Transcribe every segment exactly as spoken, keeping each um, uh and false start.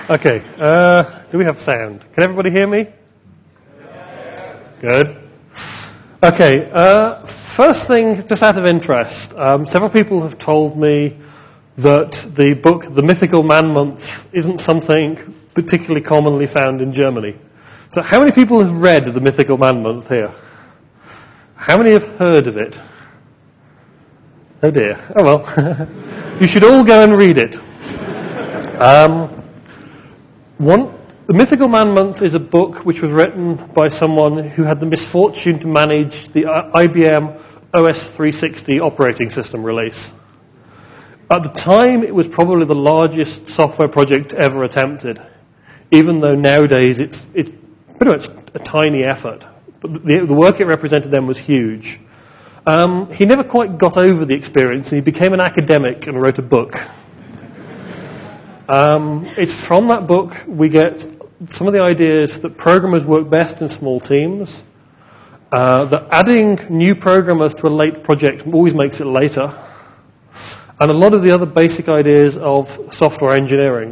Okay, uh, do we have sound? Can everybody hear me? Good. Okay, uh, first thing, just out of interest, um, several people have told me that the book, The Mythical Man Month, isn't something particularly commonly found in Germany. So how many people have read The Mythical Man Month here? How many have heard of it? Oh dear. Oh well. You should all go and read it. Um, one, The Mythical Man Month is a book which was written by someone who had the misfortune to manage the I B M O S three sixty operating system release. At the time, it was probably the largest software project ever attempted, even though nowadays it's, it's pretty much a tiny effort. But the, the work it represented then was huge. Um, he never quite got over the experience, and he became an academic and wrote a book. Um, it's from that book we get some of the ideas that programmers work best in small teams, uh, that adding new programmers to a late project always makes it later, and a lot of the other basic ideas of software engineering.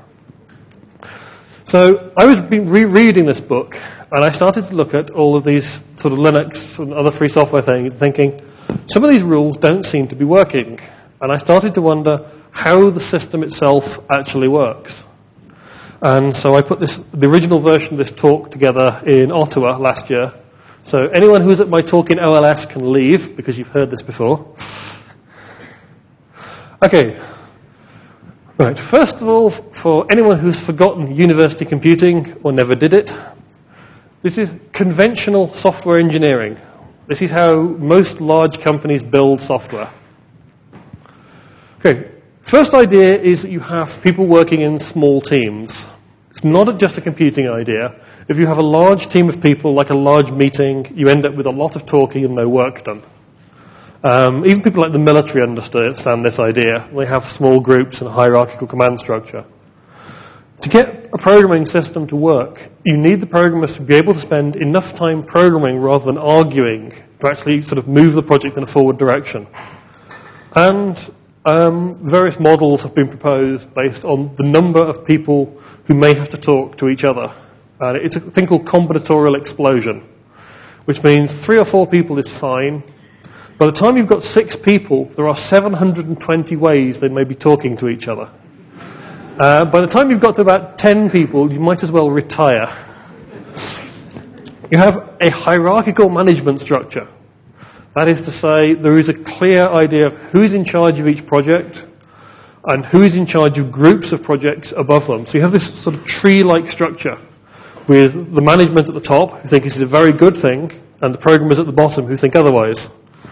So I was rereading this book, and I started to look at all of these sort of Linux and other free software things, thinking, some of these rules don't seem to be working. And I started to wonder how the system itself actually works. And so I put this, the original version of this talk together in Ottawa last year. So anyone who's at my talk in O L S can leave, because you've heard this before. Okay. Right. First of all, for anyone who's forgotten university computing or never did it, this is conventional software engineering. This is how most large companies build software. Okay. First idea is that you have people working in small teams. It's not just a computing idea. If you have a large team of people, like a large meeting, you end up with a lot of talking and no work done. Um, even people like the military understand this idea. They have small groups and hierarchical command structure. To get a programming system to work, you need the programmers to be able to spend enough time programming rather than arguing to actually sort of move the project in a forward direction. And Um, various models have been proposed based on the number of people who may have to talk to each other. Uh, it's a thing called combinatorial explosion, which means three or four people is fine. By the time you've got six people, there are seven hundred twenty ways they may be talking to each other. Uh, by the time you've got to about ten people, you might as well retire. You have a hierarchical management structure. That is to say, there is a clear idea of who's in charge of each project and who's in charge of groups of projects above them. So you have this sort of tree-like structure with the management at the top, who think this is a very good thing, and the programmers at the bottom who think otherwise.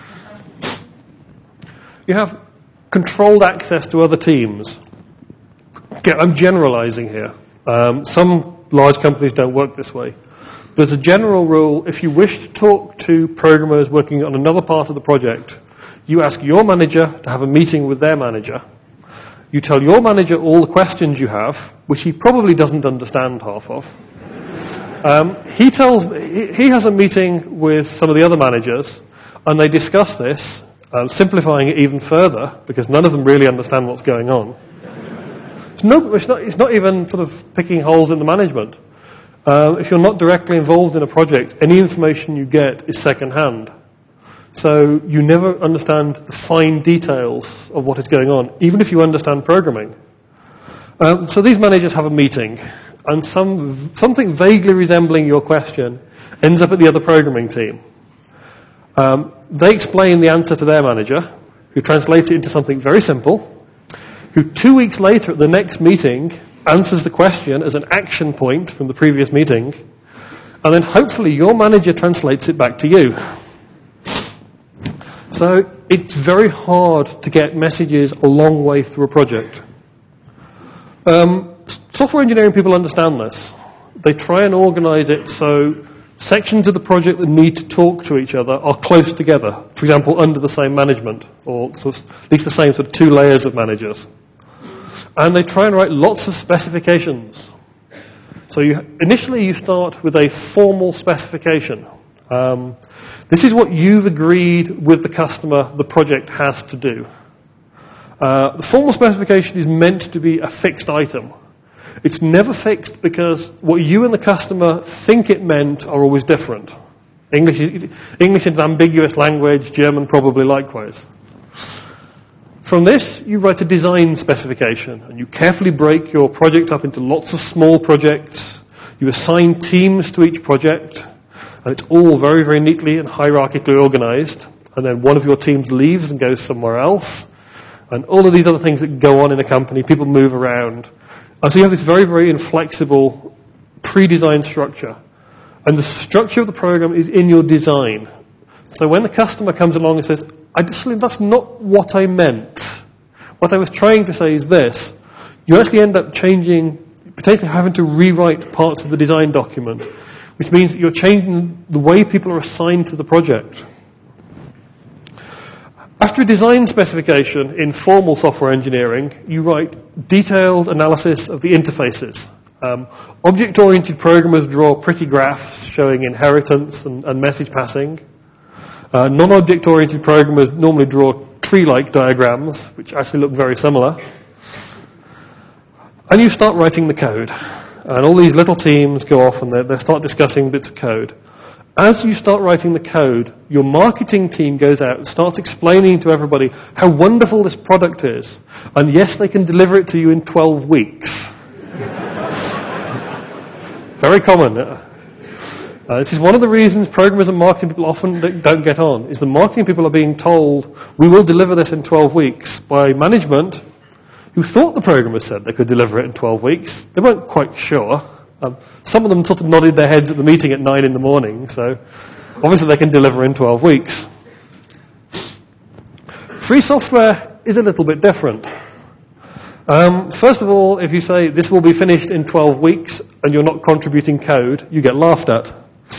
You have controlled access to other teams. Okay, I'm generalizing here. Um, some large companies don't work this way. But as a general rule, if you wish to talk to programmers working on another part of the project, you ask your manager to have a meeting with their manager. You tell your manager all the questions you have, which he probably doesn't understand half of. Um, he tells he, he has a meeting with some of the other managers, and they discuss this, um, simplifying it even further, because none of them really understand what's going on. It's, no, it's, not, it's not even sort of picking holes in the management. Uh, if you're not directly involved in a project, any information you get is second-hand. So you never understand the fine details of what is going on, even if you understand programming. Um, so these managers have a meeting, and some something vaguely resembling your question ends up at the other programming team. Um, they explain the answer to their manager, who translates it into something very simple, who two weeks later at the next meeting answers the question as an action point from the previous meeting, and then hopefully your manager translates it back to you. So it's very hard to get messages a long way through a project. Um, software engineering people understand this. They try and organize it so sections of the project that need to talk to each other are close together, for example, under the same management, or sort of at least the same sort of two layers of managers. And they try and write lots of specifications. So you, initially you start with a formal specification. Um, this is what you've agreed with the customer the project has to do. Uh, the formal specification is meant to be a fixed item. It's never fixed because what you and the customer think it meant are always different. English is, English is an ambiguous language, German probably likewise. From this, you write a design specification, and you carefully break your project up into lots of small projects. You assign teams to each project, and it's all very, very neatly and hierarchically organized. And then one of your teams leaves and goes somewhere else. And all of these other things that go on in a company, people move around. And so you have this very, very inflexible pre-designed structure. And the structure of the program is in your design. So when the customer comes along and says, I just, that's not what I meant. What I was trying to say is this. You actually end up changing, potentially having to rewrite parts of the design document, which means that you're changing the way people are assigned to the project. After a design specification in formal software engineering, you write detailed analysis of the interfaces. Um, object-oriented programmers draw pretty graphs showing inheritance and, and message passing. Uh, non-object-oriented programmers normally draw tree-like diagrams, which actually look very similar. And you start writing the code. And all these little teams go off and they, they start discussing bits of code. As you start writing the code, your marketing team goes out and starts explaining to everybody how wonderful this product is. And yes, they can deliver it to you in twelve weeks. Very common. Uh, this is one of the reasons programmers and marketing people often don't get on, is the marketing people are being told, we will deliver this in twelve weeks by management who thought the programmers said they could deliver it in twelve weeks. They weren't quite sure. Um, some of them sort of nodded their heads at the meeting at nine in the morning, so obviously they can deliver in twelve weeks. Free software is a little bit different. Um, first of all, if you say this will be finished in twelve weeks and you're not contributing code, you get laughed at.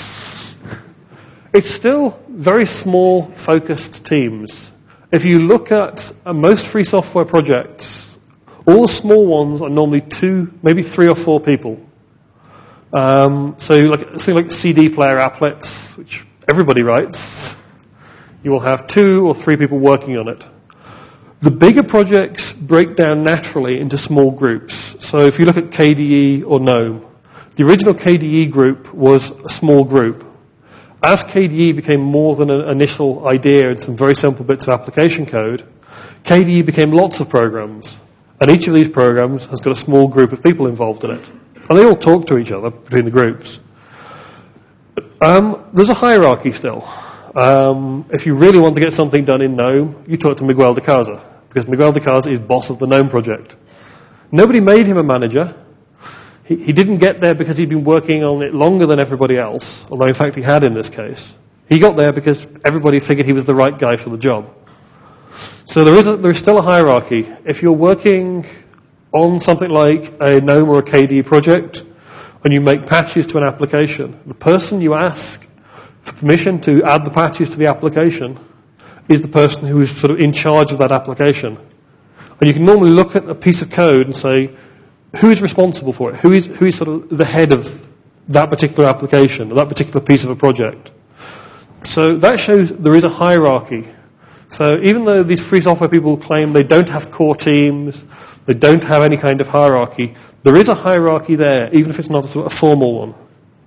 It's still very small, focused teams. If you look at uh, most free software projects, all the small ones are normally two, maybe three or four people. Um, so like, so like C D player applets, which everybody writes, you will have two or three people working on it. The bigger projects break down naturally into small groups. So if you look at K D E or GNOME, the original K D E group was a small group. As K D E became more than an initial idea and some very simple bits of application code, K D E became lots of programs. And each of these programs has got a small group of people involved in it. And they all talk to each other between the groups. Um, there's a hierarchy still. Um, if you really want to get something done in GNOME, you talk to Miguel de Casa, because Miguel de Casa is boss of the GNOME project. Nobody made him a manager. He, he didn't get there because he'd been working on it longer than everybody else, although in fact he had in this case. He got there because everybody figured he was the right guy for the job. So there is a, there is still a hierarchy. If you're working on something like a GNOME or a K D E project, and you make patches to an application, the person you ask for permission to add the patches to the application is the person who is sort of in charge of that application. And you can normally look at a piece of code and say, who is responsible for it? Who is, who is sort of the head of that particular application, or that particular piece of a project? So that shows there is a hierarchy. So even though these free software people claim they don't have core teams, they don't have any kind of hierarchy, there is a hierarchy there, even if it's not a, sort of a formal one.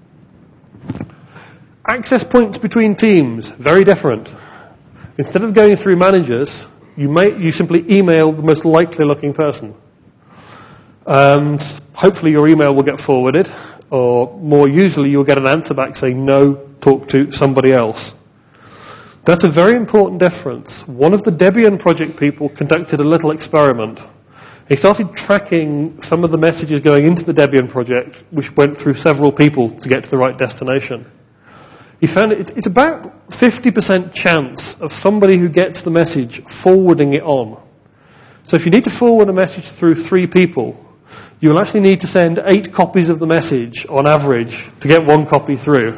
Access points between teams, very different. Instead of going through managers, you may you simply email the most likely looking person. And hopefully your email will get forwarded, or more usually you'll get an answer back saying, no, talk to somebody else. That's a very important difference. One of the Debian project people conducted a little experiment. He started tracking some of the messages going into the Debian project, which went through several people to get to the right destination. He found it, it's about fifty percent chance of somebody who gets the message forwarding it on. So if you need to forward a message through three people, you'll actually need to send eight copies of the message on average to get one copy through.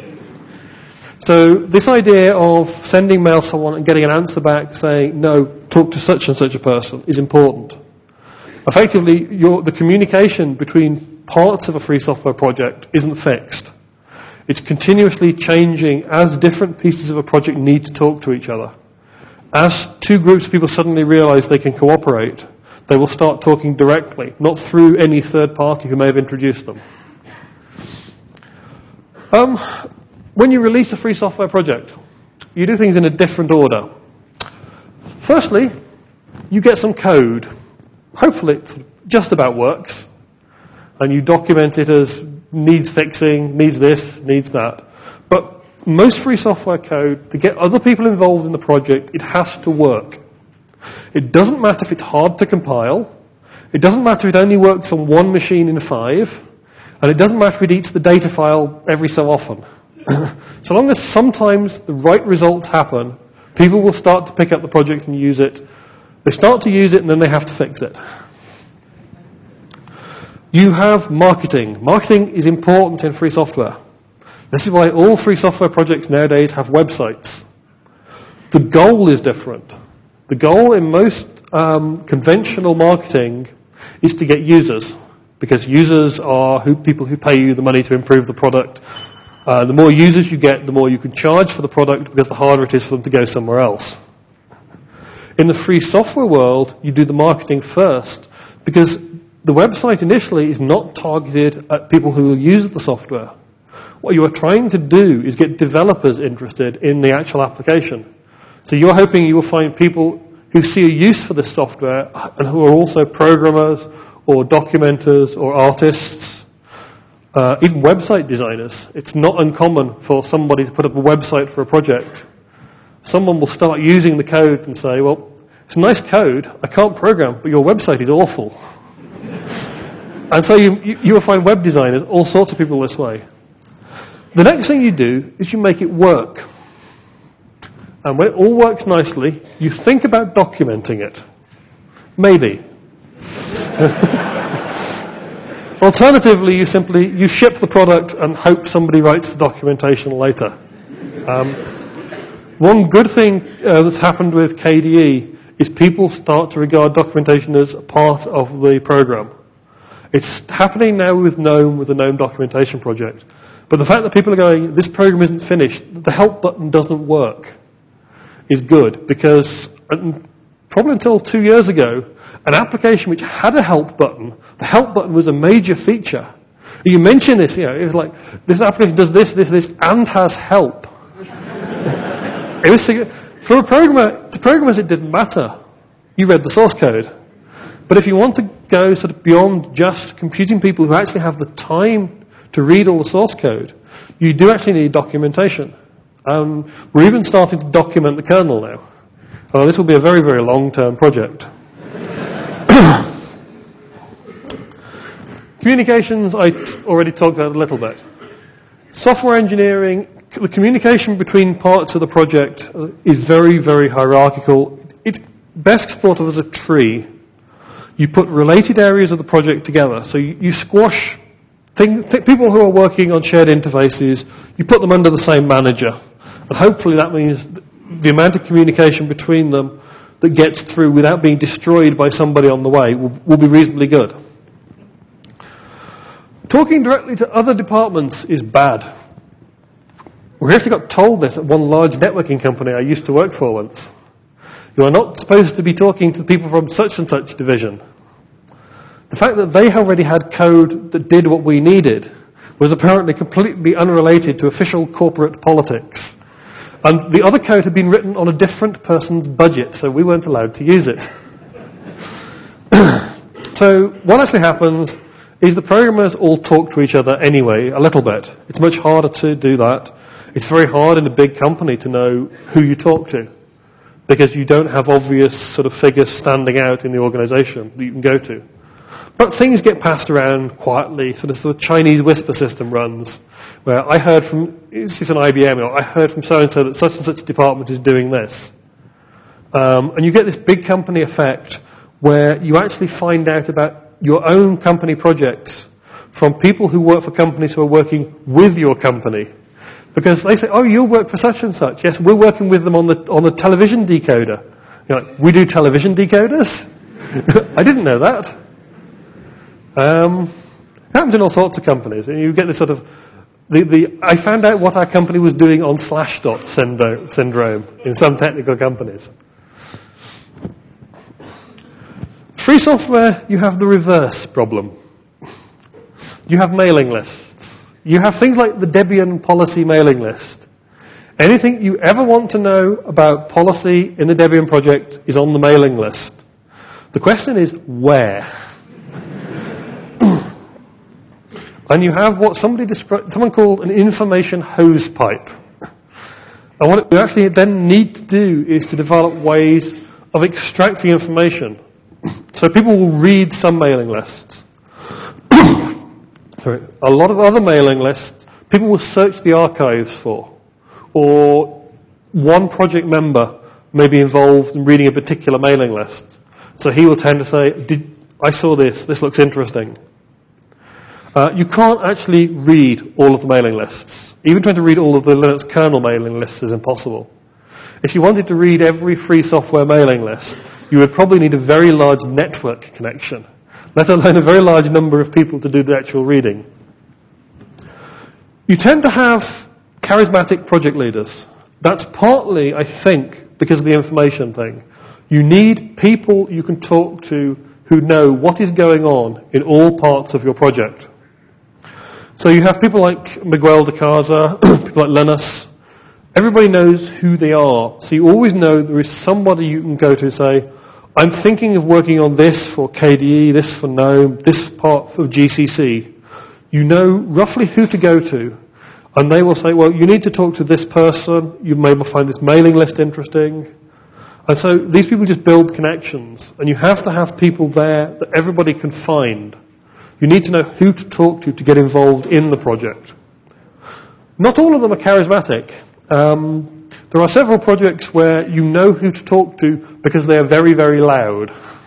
So this idea of sending mail to someone and getting an answer back saying, no, talk to such and such a person is important. Effectively, your, the communication between parts of a free software project isn't fixed. It's continuously changing as different pieces of a project need to talk to each other. As two groups of people suddenly realize they can cooperate, They will start talking directly, not through any third party who may have introduced them. Um, when you release a free software project, you do things in a different order. Firstly, you get some code. Hopefully it just about works. And you document it as needs fixing, needs this, needs that. But most free software code, to get other people involved in the project, it has to work. It doesn't matter if it's hard to compile. It doesn't matter if it only works on one machine in five. And it doesn't matter if it eats the data file every so often. So long as sometimes the right results happen, people will start to pick up the project and use it. They start to use it and then they have to fix it. You have marketing. Marketing is important in free software. This is why all free software projects nowadays have websites. The goal is different. The goal in most um, conventional marketing is to get users, because users are who, people who pay you the money to improve the product. Uh, the more users you get, the more you can charge for the product, because the harder it is for them to go somewhere else. In the free software world, you do the marketing first, because the website initially is not targeted at people who will use the software. What you are trying to do is get developers interested in the actual application. So you're hoping you will find people who see a use for this software and who are also programmers or documenters or artists, uh, even website designers. It's not uncommon for somebody to put up a website for a project. Someone will start using the code and say, well, it's nice code, I can't program, but your website is awful. And so you, you, you will find web designers, all sorts of people this way. The next thing you do is you make it work. And when it all works nicely, you think about documenting it. Maybe. Alternatively, you simply you ship the product and hope somebody writes the documentation later. Um, one good thing uh, that's happened with K D E is people start to regard documentation as a part of the program. It's happening now with GNOME, with the GNOME documentation project. But the fact that people are going, this program isn't finished, the help button doesn't work, is good, because probably until two years ago, an application which had a help button, the help button was a major feature. You mention this, you know, it was like, this application does this, this, this, and has help. It was, for a programmer, to programmers it didn't matter. You read the source code. But if you want to go sort of beyond just computing people who actually have the time to read all the source code, you do actually need documentation. Um, we're even starting to document the kernel now. Well, this will be a very, very long-term project. Communications, I already talked about a little bit. Software engineering, the communication between parts of the project is very, very hierarchical. It's best thought of as a tree. You put related areas of the project together. So you, you squash thing, th- people who are working on shared interfaces, you put them under the same manager. And hopefully that means the amount of communication between them that gets through without being destroyed by somebody on the way will, will be reasonably good. Talking directly to other departments is bad. We actually got told this at one large networking company I used to work for once. You are not supposed to be talking to people from such and such division. The fact that they already had code that did what we needed was apparently completely unrelated to official corporate politics. And the other code had been written on a different person's budget, so we weren't allowed to use it. So what actually happens is the programmers all talk to each other anyway, a little bit. It's much harder to do that. It's very hard in a big company to know who you talk to, because you don't have obvious sort of figures standing out in the organization that you can go to. But things get passed around quietly, sort of the Chinese whisper system runs, where I heard from, it's an I B M, or I heard from so-and-so that such and such department is doing this. Um, and you get this big company effect where you actually find out about your own company projects from people who work for companies who are working with your company. Because they say, oh, you work for such and such. Yes, we're working with them on the on the television decoder. You're like, we do television decoders? I didn't know that. Um, it happens in all sorts of companies. And you get this sort of, the, the I found out what our company was doing on Slashdot syndrome in some technical companies. Free software, you have the reverse problem. You have mailing lists. You have things like the Debian policy mailing list. Anything you ever want to know about policy in the Debian project is on the mailing list. The question is, where? And you have what somebody described, someone called an information hose pipe. And what we actually then need to do is to develop ways of extracting information. So people will read some mailing lists. Sorry. A lot of other mailing lists, people will search the archives for. Or one project member may be involved in reading a particular mailing list. So he will tend to say, Did, I saw this, this looks interesting. Uh, you can't actually read all of the mailing lists. Even trying to read all of the Linux kernel mailing lists is impossible. If you wanted to read every free software mailing list, you would probably need a very large network connection, let alone a very large number of people to do the actual reading. You tend to have charismatic project leaders. That's partly, I think, because of the information thing. You need people you can talk to who know what is going on in all parts of your project. So you have people like Miguel de Casa, people like Linus. Everybody knows who they are. So you always know there is somebody you can go to and say, I'm thinking of working on this for K D E, this for GNOME, this part for G C C. You know roughly who to go to. And they will say, well, you need to talk to this person. You may find this mailing list interesting. And so these people just build connections. And you have to have people there that everybody can find. You need to know who to talk to to get involved in the project. Not all of them are charismatic. Um, there are several projects where you know who to talk to because they are very, very loud.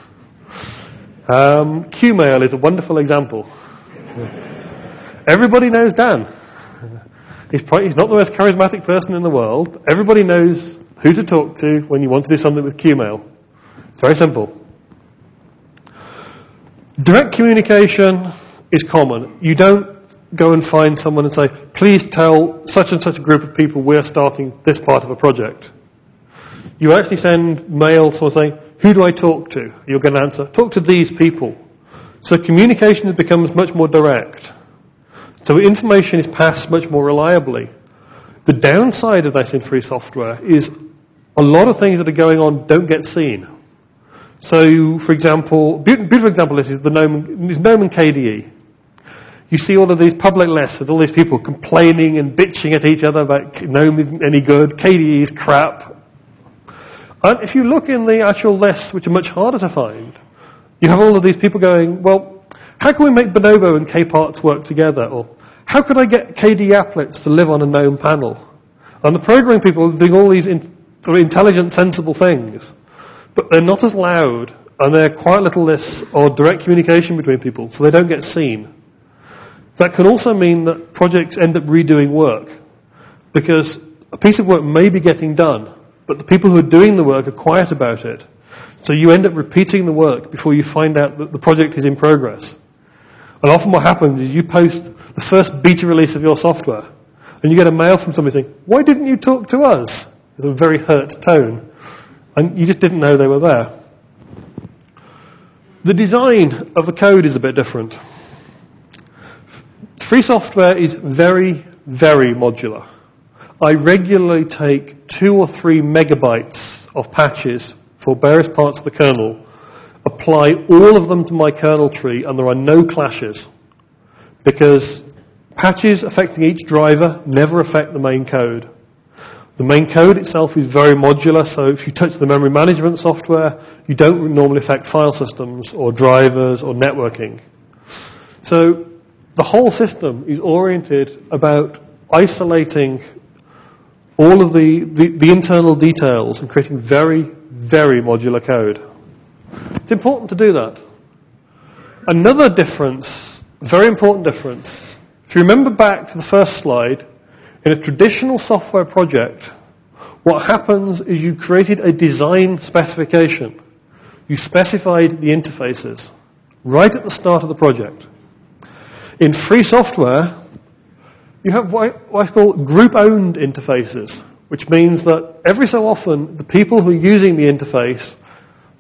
Um, Qmail is a wonderful example. Everybody knows Dan. He's, probably, he's not the most charismatic person in the world. Everybody knows who to talk to when you want to do something with Qmail. It's very simple. Direct communication is common. You don't go and find someone and say, please tell such and such a group of people we're starting this part of a project. You actually send mail to someone saying, who do I talk to? You're going to answer, talk to these people. So communication becomes much more direct. So information is passed much more reliably. The downside of this in free software is a lot of things that are going on don't get seen. So, for example, beautiful example of this is the GNOME, is GNOME and K D E. You see all of these public lists with all these people complaining and bitching at each other about GNOME isn't any good, K D E is crap. And if you look in the actual lists, which are much harder to find, you have all of these people going, well, how can we make Bonobo and K-Parts work together? Or how could I get K D E applets to live on a GNOME panel? And the programming people are doing all these in, intelligent, sensible things. But they're not as loud, and they're quiet little lists or direct communication between people, so they don't get seen. That can also mean that projects end up redoing work, because a piece of work may be getting done, but the people who are doing the work are quiet about it. So you end up repeating the work before you find out that the project is in progress. And often what happens is you post the first beta release of your software, and you get a mail from somebody saying, why didn't you talk to us? It's a very hurt tone. And you just didn't know they were there. The design of the code is a bit different. Free software is very, very modular. I regularly take two or three megabytes of patches for various parts of the kernel, apply all of them to my kernel tree, and there are no clashes. Because patches affecting each driver never affect the main code. The main code itself is very modular, so if you touch the memory management software, you don't normally affect file systems or drivers or networking. So the whole system is oriented about isolating all of the, the, the internal details and creating very, very modular code. It's important to do that. Another difference, very important difference, if you remember back to the first slide, in a traditional software project, what happens is you created a design specification. You specified the interfaces right at the start of the project. In free software, you have what's called group-owned interfaces, which means that every so often the people who are using the interface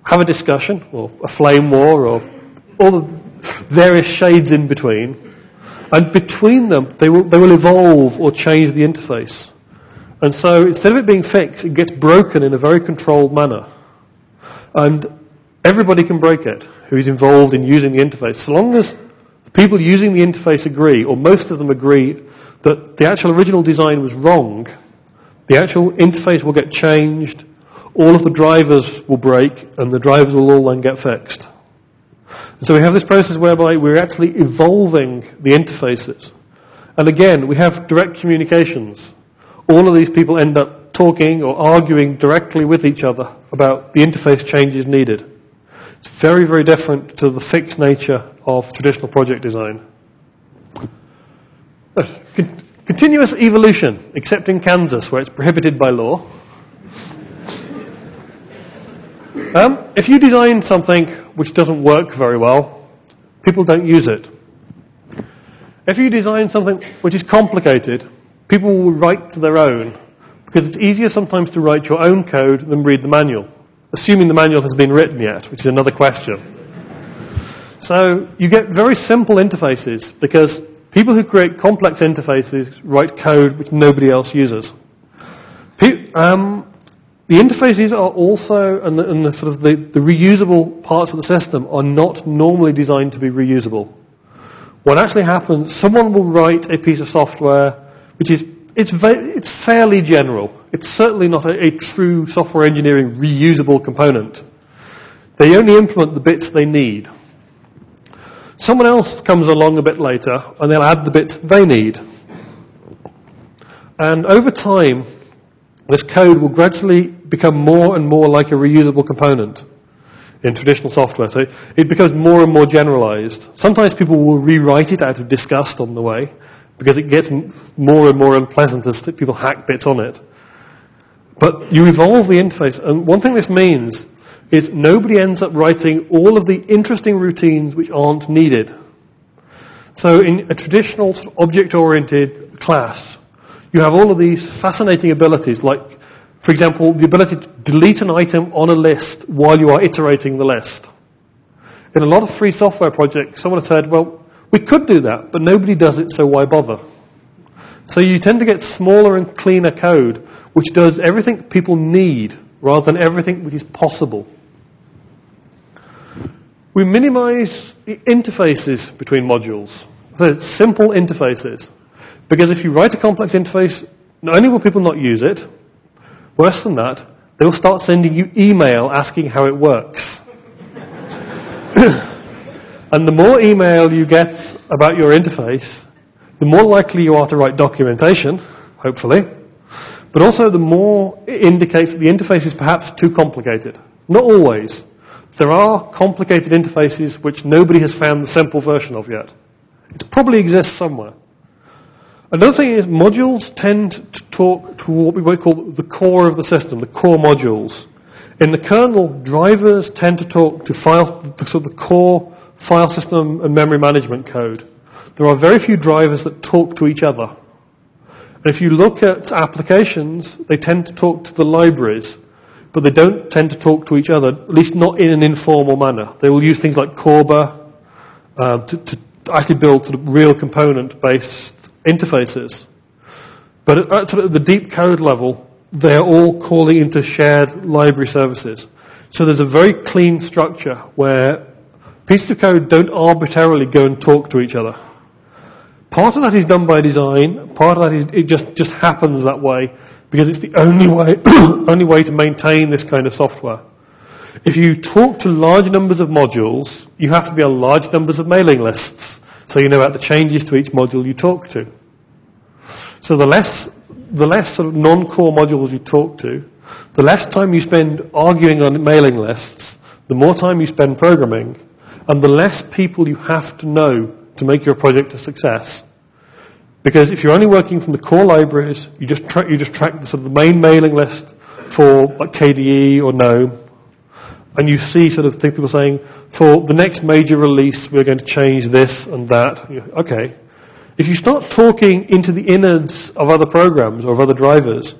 have a discussion, or a flame war, or all the various shades in between, and between them they will they will evolve or change the interface. And so instead of it being fixed, it gets broken in a very controlled manner. And everybody can break it who is involved in using the interface, so long as the people using the interface agree, or most of them agree, that the actual original design was wrong. The actual interface will get changed, all of the drivers will break, and the drivers will all then get fixed. And so we have this process whereby we're actually evolving the interfaces. And again, we have direct communications. All of these people end up talking or arguing directly with each other about the interface changes needed. It's very, very different to the fixed nature of traditional project design. Continuous evolution, except in Kansas, where it's prohibited by law. Um, if you design something which doesn't work very well, people don't use it. If you design something which is complicated, people will write their own, because it's easier sometimes to write your own code than read the manual, assuming the manual has been written yet, which is another question. So you get very simple interfaces, because people who create complex interfaces write code which nobody else uses. Pe- um, the interfaces are also, and the, and the sort of the, the reusable parts of the system are not normally designed to be reusable. What actually happens, someone will write a piece of software which is it's ve- it's fairly general. It's certainly not a, a true software engineering reusable component. They only implement the bits they need. Someone else comes along a bit later, and they'll add the bits they need. And over time, this code will gradually become more and more like a reusable component in traditional software. So it becomes more and more generalized. Sometimes people will rewrite it out of disgust on the way, because it gets more and more unpleasant as people hack bits on it. But you evolve the interface, and one thing this means is nobody ends up writing all of the interesting routines which aren't needed. So in a traditional sort of object-oriented class, you have all of these fascinating abilities, like, for example, the ability to delete an item on a list while you are iterating the list. In a lot of free software projects, someone has said, well, we could do that, but nobody does it, so why bother? So you tend to get smaller and cleaner code, which does everything people need, rather than everything which is possible. We minimize the interfaces between modules. So it's simple interfaces. Because if you write a complex interface, not only will people not use it, worse than that, they will start sending you email asking how it works. And the more email you get about your interface, the more likely you are to write documentation, hopefully, but also the more it indicates that the interface is perhaps too complicated. Not always. There are complicated interfaces which nobody has found the simple version of yet. It probably exists somewhere. Another thing is modules tend to talk to what we might call the core of the system, the core modules. In the kernel, drivers tend to talk to file, the, sort of the core file system and memory management code. There are very few drivers that talk to each other. And if you look at applications, they tend to talk to the libraries, but they don't tend to talk to each other, at least not in an informal manner. They will use things like Corba uh, to, to actually build sort of real component-based interfaces. But at, at sort of the deep code level, they are all calling into shared library services. So there's a very clean structure where pieces of code don't arbitrarily go and talk to each other. Part of that is done by design. Part of that is it just, just happens that way because it's the only way only way to maintain this kind of software. If you talk to large numbers of modules, you have to be on large numbers of mailing lists, so you know about the changes to each module you talk to. So the less the less sort of non-core modules you talk to, the less time you spend arguing on mailing lists, the more time you spend programming, and the less people you have to know to make your project a success. Because if you're only working from the core libraries, you just tra- you just track the sort of the main mailing list for like K D E or GNOME, and you see sort of people saying, for the next major release, we're going to change this and that. Okay. If you start talking into the innards of other programs or of other drivers,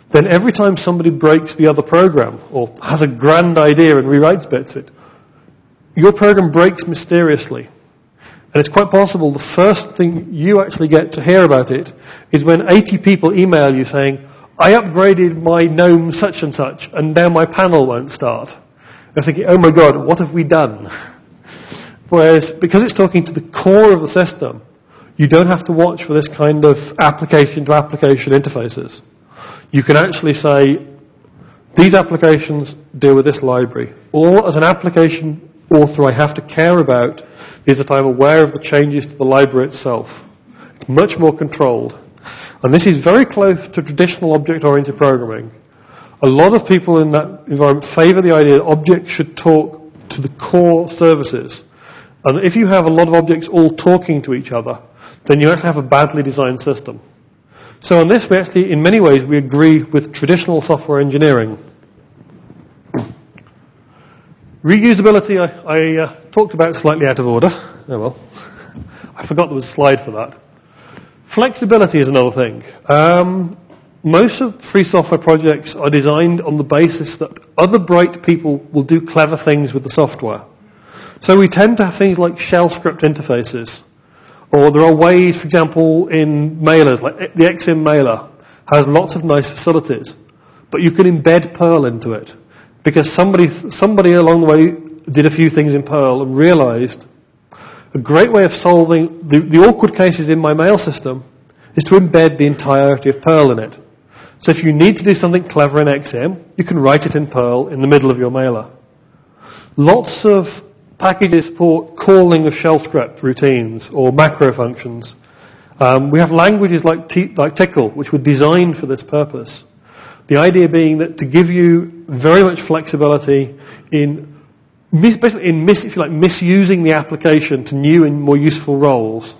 then every time somebody breaks the other program or has a grand idea and rewrites bits of it, your program breaks mysteriously. And it's quite possible the first thing you actually get to hear about it is when eighty people email you saying, I upgraded my GNOME such and such, and now my panel won't start. And I'm thinking, oh my God, what have we done? Whereas, because it's talking to the core of the system, you don't have to watch for this kind of application-to-application interfaces. You can actually say, these applications deal with this library. Or as an application author, I have to care about is that I'm aware of the changes to the library itself. It's much more controlled. And this is very close to traditional object-oriented programming. A lot of people in that environment favor the idea that objects should talk to the core services. And if you have a lot of objects all talking to each other, then you actually have a badly designed system. So on this, we actually, in many ways, we agree with traditional software engineering. Reusability, I, I uh, talked about slightly out of order. Oh well, I forgot there was a slide for that. Flexibility is another thing. Um, most of free software projects are designed on the basis that other bright people will do clever things with the software. So we tend to have things like shell script interfaces. Or there are ways, for example, in mailers, like the X M mailer has lots of nice facilities, but you can embed Perl into it. Because somebody somebody along the way did a few things in Perl and realized a great way of solving the, the awkward cases in my mail system is to embed the entirety of Perl in it. So if you need to do something clever in X M, you can write it in Perl in the middle of your mailer. Lots of packages support calling of shell script routines or macro functions. Um, we have languages like, T, like Tickle, which were designed for this purpose. The idea being that to give you very much flexibility in, mis- basically in mis- if you like, misusing the application to new and more useful roles.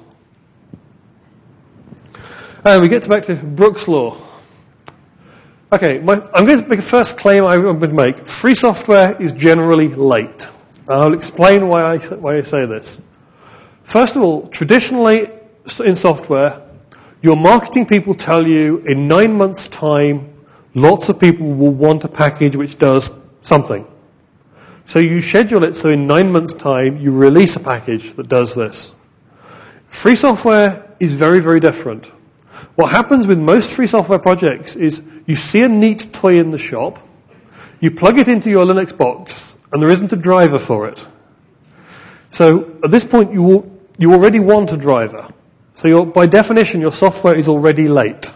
And we get to back to Brooks' law. Okay, my, I'm going to make a first claim I'm going to make. Free software is generally late. I'll explain why I, why I say this. First of all, traditionally in software, your marketing people tell you in nine months' time, lots of people will want a package which does something. So you schedule it so in nine months' time, you release a package that does this. Free software is very, very different. What happens with most free software projects is you see a neat toy in the shop, you plug it into your Linux box, and there isn't a driver for it. So at this point, you will, you already want a driver. So you're, by definition, your software is already late.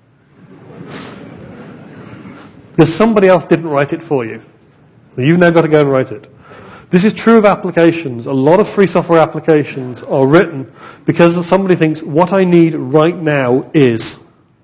Because somebody else didn't write it for you. You've now got to go and write it. This is true of applications. A lot of free software applications are written because somebody thinks, what I need right now is.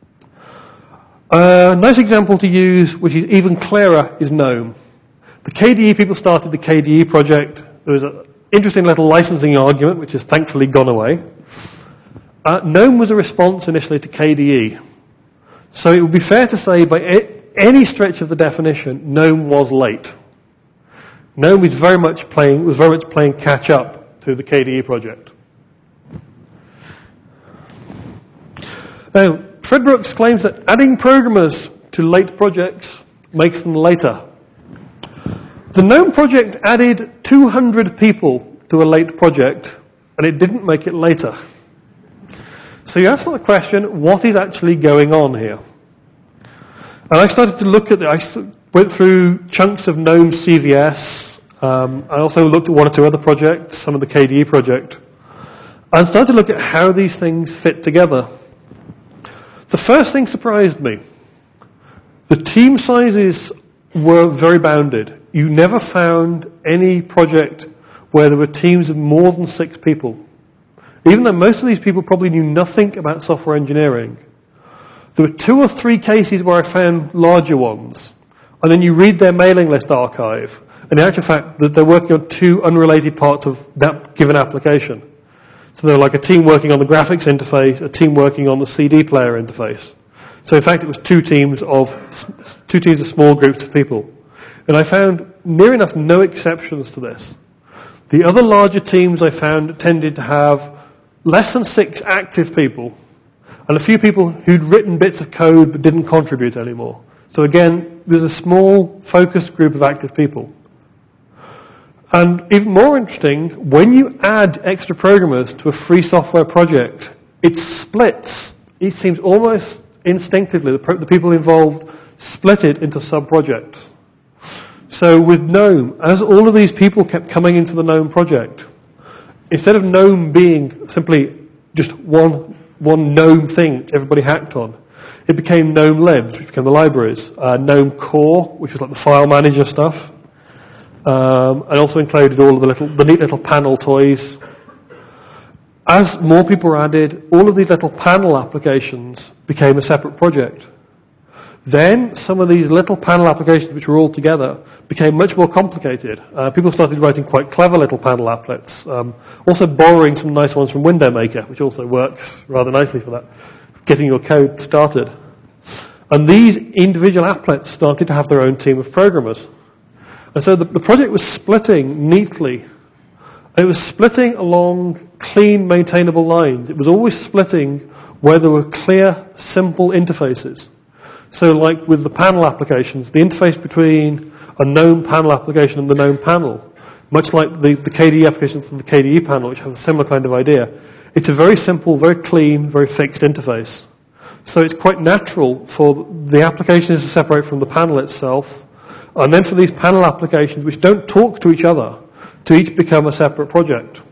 A nice example to use, which is even clearer, is GNOME. The K D E people started the K D E project. There was an interesting little licensing argument, which has thankfully gone away. Uh, GNOME was a response initially to K D E. So it would be fair to say, by a- any stretch of the definition, GNOME was late. GNOME is very much playing, was very much playing catch up to the K D E project. Now, Fred Brooks claims that adding programmers to late projects makes them later. The GNOME project added two hundred people to a late project, and it didn't make it later. So you ask the question, what is actually going on here? And I started to look at it. I went through chunks of GNOME C V S. Um, I also looked at one or two other projects, some of the K D E project, and started to look at how these things fit together. The first thing surprised me. The team sizes were very bounded. You never found any project where there were teams of more than six people. Even though most of these people probably knew nothing about software engineering. There were two or three cases where I found larger ones. And then you read their mailing list archive. And in actual fact, they're working on two unrelated parts of that given application. So they're like a team working on the graphics interface, a team working on the C D player interface. So in fact, it was two teams of, two teams of small groups of people. And I found near enough no exceptions to this. The other larger teams I found tended to have less than six active people and a few people who'd written bits of code but didn't contribute anymore. So again, there's a small, focused group of active people. And even more interesting, when you add extra programmers to a free software project, it splits. It seems almost instinctively, the, pro- the people involved split it into sub-projects. So with GNOME, as all of these people kept coming into the GNOME project, instead of GNOME being simply just one one GNOME thing everybody hacked on, it became GNOME Libs, which became the libraries, uh, GNOME Core, which was like the file manager stuff, um, and also included all of the little, the neat little panel toys. As more people were added, all of these little panel applications became a separate project. Then some of these little panel applications, which were all together, became much more complicated. Uh, people started writing quite clever little panel applets, um, also borrowing some nice ones from Window Maker, which also works rather nicely for that, getting your code started. And these individual applets started to have their own team of programmers. And so the, the project was splitting neatly. It was splitting along clean, maintainable lines. It was always splitting where there were clear, simple interfaces. So like with the panel applications, the interface between a GNOME panel application and the GNOME panel, much like the, the K D E applications and the K D E panel, which have a similar kind of idea, it's a very simple, very clean, very fixed interface. So it's quite natural for the applications to separate from the panel itself, and then for these panel applications, which don't talk to each other, to each become a separate project.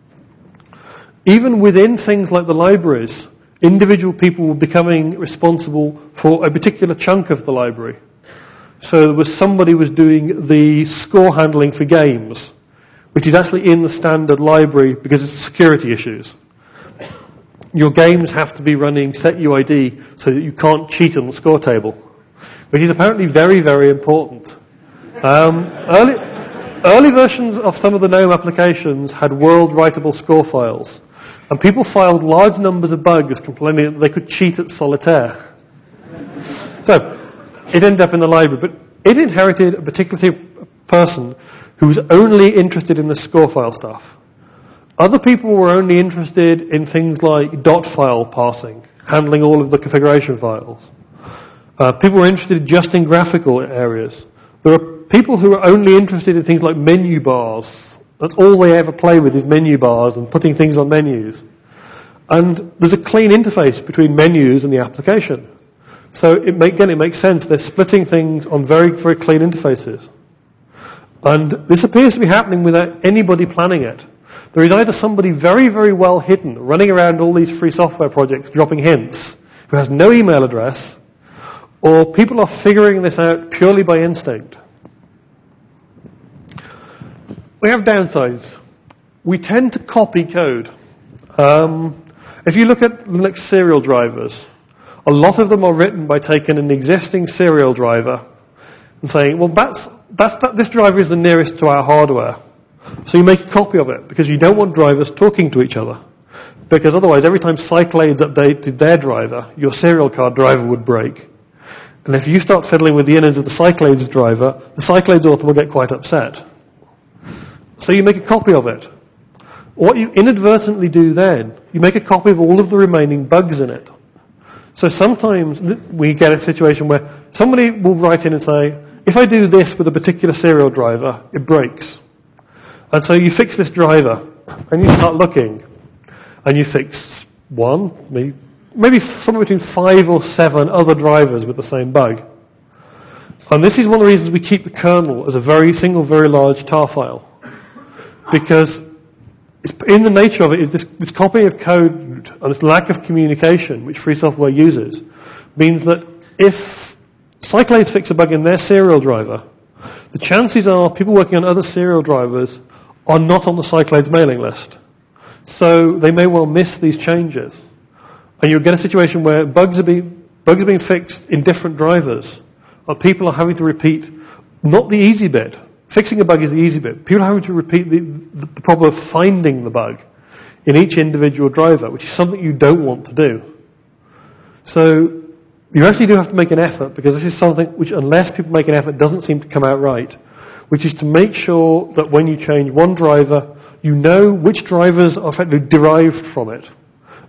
Even within things like the libraries, individual people were becoming responsible for a particular chunk of the library. So there was somebody was doing the score handling for games, which is actually in the standard library because it's security issues. Your games have to be running set U I D so that you can't cheat on the score table, which is apparently very, very important. Um, early, early versions of some of the GNOME applications had world writable score files. And people filed large numbers of bugs complaining that they could cheat at solitaire. So, it ended up in the library, but it inherited a particular person who was only interested in the score file stuff. Other people were only interested in things like dot file parsing, handling all of the configuration files. Uh, people were interested just in graphical areas. There are people who are only interested in things like menu bars. That's all they ever play with is menu bars and putting things on menus. And there's a clean interface between menus and the application. So it make, again, it makes sense. They're splitting things on very, very clean interfaces. And this appears to be happening without anybody planning it. There is either somebody very, very well hidden, running around all these free software projects, dropping hints, who has no email address, or people are figuring this out purely by instinct. We have downsides. We tend to copy code. Um, if you look at Linux serial drivers, a lot of them are written by taking an existing serial driver and saying, well, that's, that's, that, this driver is the nearest to our hardware. So you make a copy of it because you don't want drivers talking to each other. Because otherwise, every time Cyclades updated their driver, your serial card driver would break. And if you start fiddling with the innards of the Cyclades driver, the Cyclades author will get quite upset. So you make a copy of it. What you inadvertently do then, you make a copy of all of the remaining bugs in it. So sometimes we get a situation where somebody will write in and say, if I do this with a particular serial driver, it breaks. And so you fix this driver, and you start looking, and you fix one, maybe, maybe somewhere between five or seven other drivers with the same bug. And this is one of the reasons we keep the kernel as a very single, very large tar file. Because it's, in the nature of it is this, this copying of code and this lack of communication which free software uses means that if Cyclades fix a bug in their serial driver, the chances are people working on other serial drivers are not on the Cyclades mailing list. So they may well miss these changes. And you'll get a situation where bugs are being, bugs are being fixed in different drivers, or people are having to repeat not the easy bit. Fixing a bug is the easy bit. People are having to repeat the, the problem of finding the bug in each individual driver, which is something you don't want to do. So you actually do have to make an effort, because this is something which, unless people make an effort, doesn't seem to come out right, which is to make sure that when you change one driver, you know which drivers are effectively derived from it,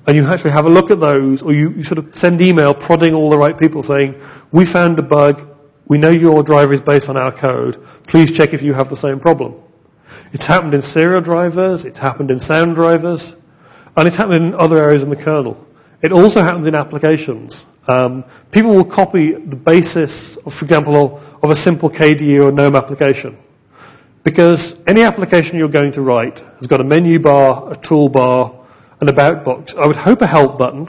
And you actually have a look at those, or you, you sort of send email prodding all the right people saying, we found a bug, we know your driver is based on our code, please check if you have the same problem. It's happened in serial drivers, it's happened in sound drivers, and it's happened in other areas in the kernel. It also happens in applications. Um, people will copy the basis, of, for example, of a simple K D E or GNOME application. Because any application you're going to write has got a menu bar, a toolbar, an about box. I would hope a help button.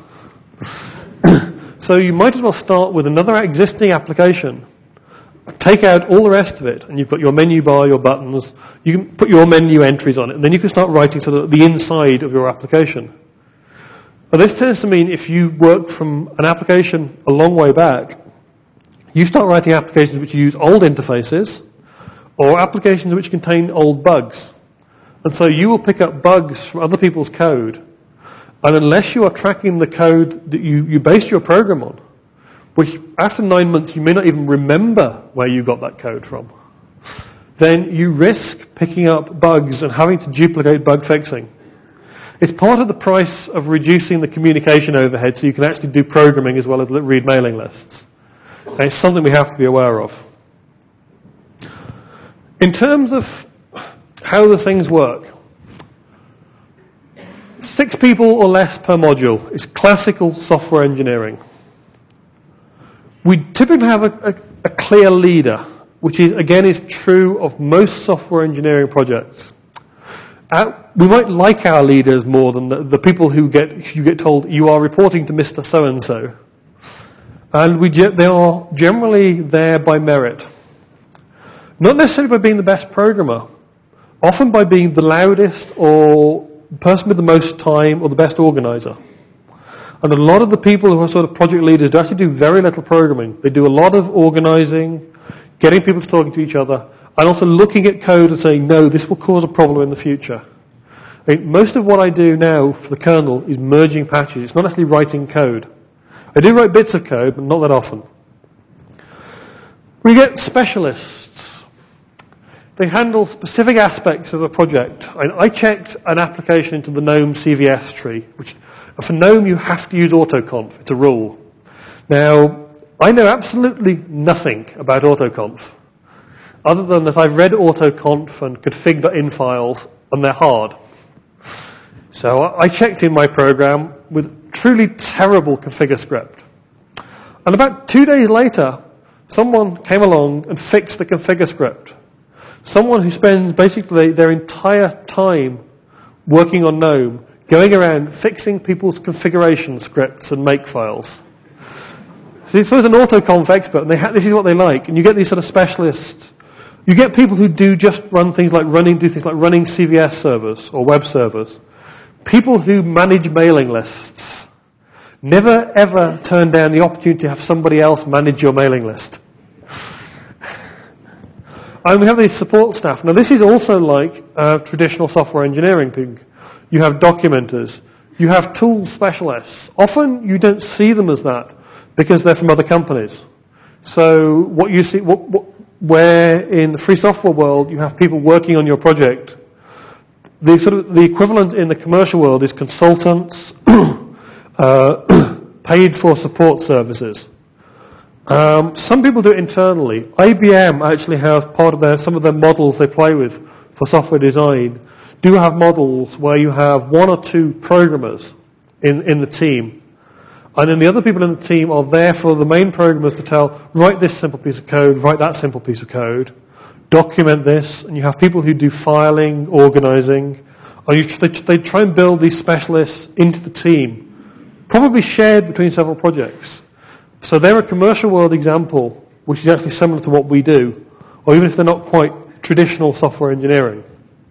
So you might as well start with another existing application, take out all the rest of it, and you've got your menu bar, your buttons, you can put your menu entries on it, and then you can start writing sort of the inside of your application. Now this tends to mean if you work from an application a long way back, you start writing applications which use old interfaces, or applications which contain old bugs. And so you will pick up bugs from other people's code, and unless you are tracking the code that you, you based your program on, which after nine months you may not even remember where you got that code from, then you risk picking up bugs and having to duplicate bug fixing. It's part of the price of reducing the communication overhead so you can actually do programming as well as read mailing lists. And it's something we have to be aware of. In terms of how the things work, six people or less per module is classical software engineering. We typically have a, a, a clear leader, which is, again, is true of most software engineering projects. Uh, we might like our leaders more than the, the people who get you get told you are reporting to Mister So-and-so. And we ge- they are generally there by merit. Not necessarily by being the best programmer, often by being the loudest or the person with the most time or the best organizer. And a lot of the people who are sort of project leaders do actually do very little programming. They do a lot of organizing, getting people to talking to each other, and also looking at code and saying, no, this will cause a problem in the future. I mean, most of what I do now for the kernel is merging patches. It's not actually writing code. I do write bits of code, but not that often. We get specialists. They handle specific aspects of a project. I, I checked an application into the GNOME C V S tree, which for GNOME you have to use autoconf. It's a rule. Now, I know absolutely nothing about autoconf, other than that I've read autoconf and config.in files, and they're hard. So I checked in my program with truly terrible configure script. And about two days later, someone came along and fixed the configure script. Someone who spends basically their entire time working on GNOME, going around fixing people's configuration scripts and make files. So this was an autoconf expert, and they ha- this is what they like. And you get these sort of specialists. You get people who do just run things like running, do things like running C V S servers or web servers. People who manage mailing lists. Never ever turn down the opportunity to have somebody else manage your mailing list. And we have these support staff. Now this is also like uh, traditional software engineering. You have documenters. You have tool specialists. Often you don't see them as that because they're from other companies. So what you see, what, what, where in the free software world you have people working on your project, the sort of the equivalent in the commercial world is consultants, uh, paid for support services. Um, some people do it internally. I B M actually has part of their, some of their models they play with for software design do have models where you have one or two programmers in, in the team. And then the other people in the team are there for the main programmers to tell, write this simple piece of code, write that simple piece of code, document this, and you have people who do filing, organizing, and you, they, they try and build these specialists into the team, probably shared between several projects. So they're a commercial world example, which is actually similar to what we do, or even if they're not quite traditional software engineering.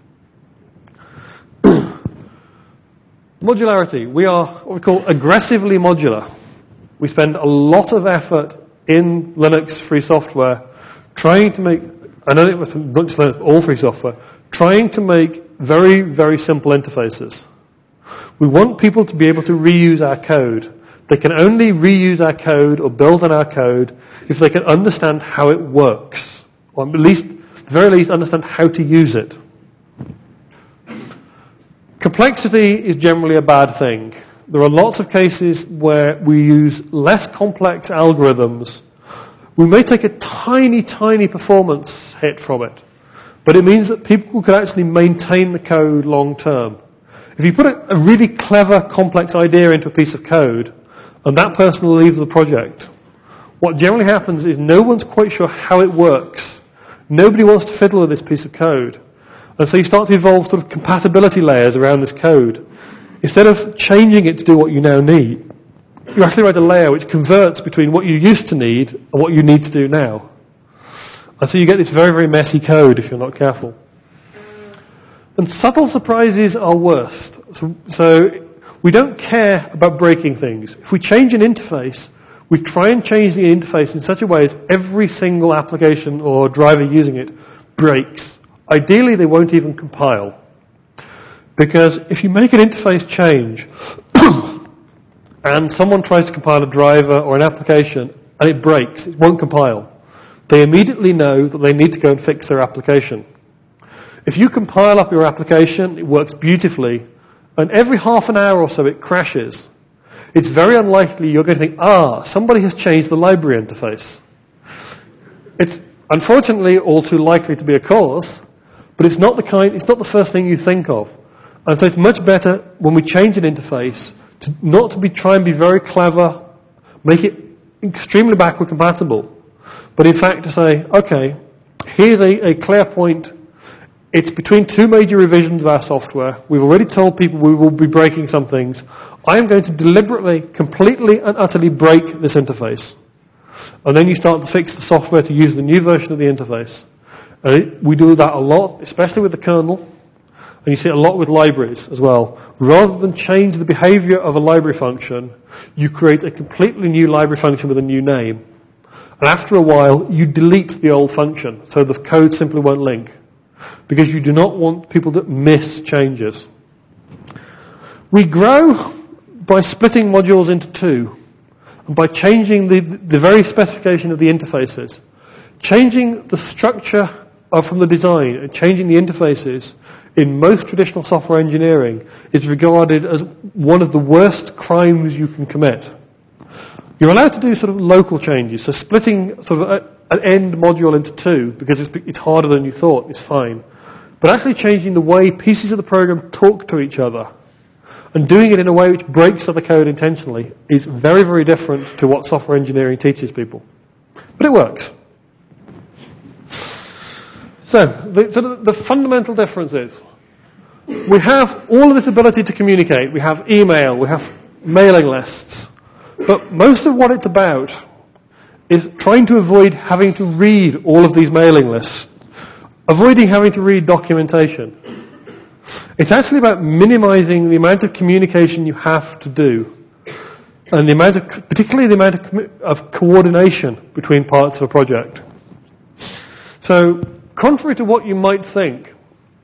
Modularity. We are what we call aggressively modular. We spend a lot of effort in Linux free software trying to make, I know it was not just Linux, but all free software, trying to make very, very simple interfaces. We want people to be able to reuse our code. They can only reuse our code or build on our code if they can understand how it works, or at least, at the very least, understand how to use it. Complexity is generally a bad thing. There are lots of cases where we use less complex algorithms. We may take a tiny, tiny performance hit from it, but it means that people could actually maintain the code long term. If you put a, a really clever, complex idea into a piece of code, and that person will leave the project, what generally happens is no one's quite sure how it works. Nobody wants to fiddle with this piece of code. And so you start to evolve sort of compatibility layers around this code. Instead of changing it to do what you now need, you actually write a layer which converts between what you used to need and what you need to do now. And so you get this very, very messy code if you're not careful. And subtle surprises are worst. So, so we don't care about breaking things. If we change an interface, we try and change the interface in such a way as every single application or driver using it breaks. Ideally, they won't even compile. Because if you make an interface change and someone tries to compile a driver or an application and it breaks, it won't compile, they immediately know that they need to go and fix their application. If you compile up your application, it works beautifully, and every half an hour or so it crashes, it's very unlikely you're going to think, ah, somebody has changed the library interface. It's unfortunately all too likely to be a cause, but it's not the kind, it's not the first thing you think of. And so it's much better when we change an interface to not to be try and be very clever, make it extremely backward compatible, but in fact to say, okay, here's a, a clear point. It's between two major revisions of our software. We've already told people we will be breaking some things. I am going to deliberately, completely and utterly break this interface. And then you start to fix the software to use the new version of the interface. And it, we do that a lot, especially with the kernel. And you see it a lot with libraries as well. Rather than change the behavior of a library function, you create a completely new library function with a new name. And after a while, you delete the old function, so the code simply won't link. Because you do not want people to miss changes. We grow by splitting modules into two, and by changing the, the very specification of the interfaces. Changing the structure of, from the design and changing the interfaces in most traditional software engineering is regarded as one of the worst crimes you can commit. You're allowed to do sort of local changes, so splitting sort of a, an end module into two because it's, it's harder than you thought is fine. But actually changing the way pieces of the program talk to each other and doing it in a way which breaks other code intentionally is very, very different to what software engineering teaches people. But it works. So, the, so the, the fundamental difference is we have all of this ability to communicate. We have email, we have mailing lists. But most of what it's about is trying to avoid having to read all of these mailing lists, avoiding having to read documentation. It's actually about minimizing the amount of communication you have to do, and the amount of, particularly the amount of, of coordination between parts of a project. So, contrary to what you might think,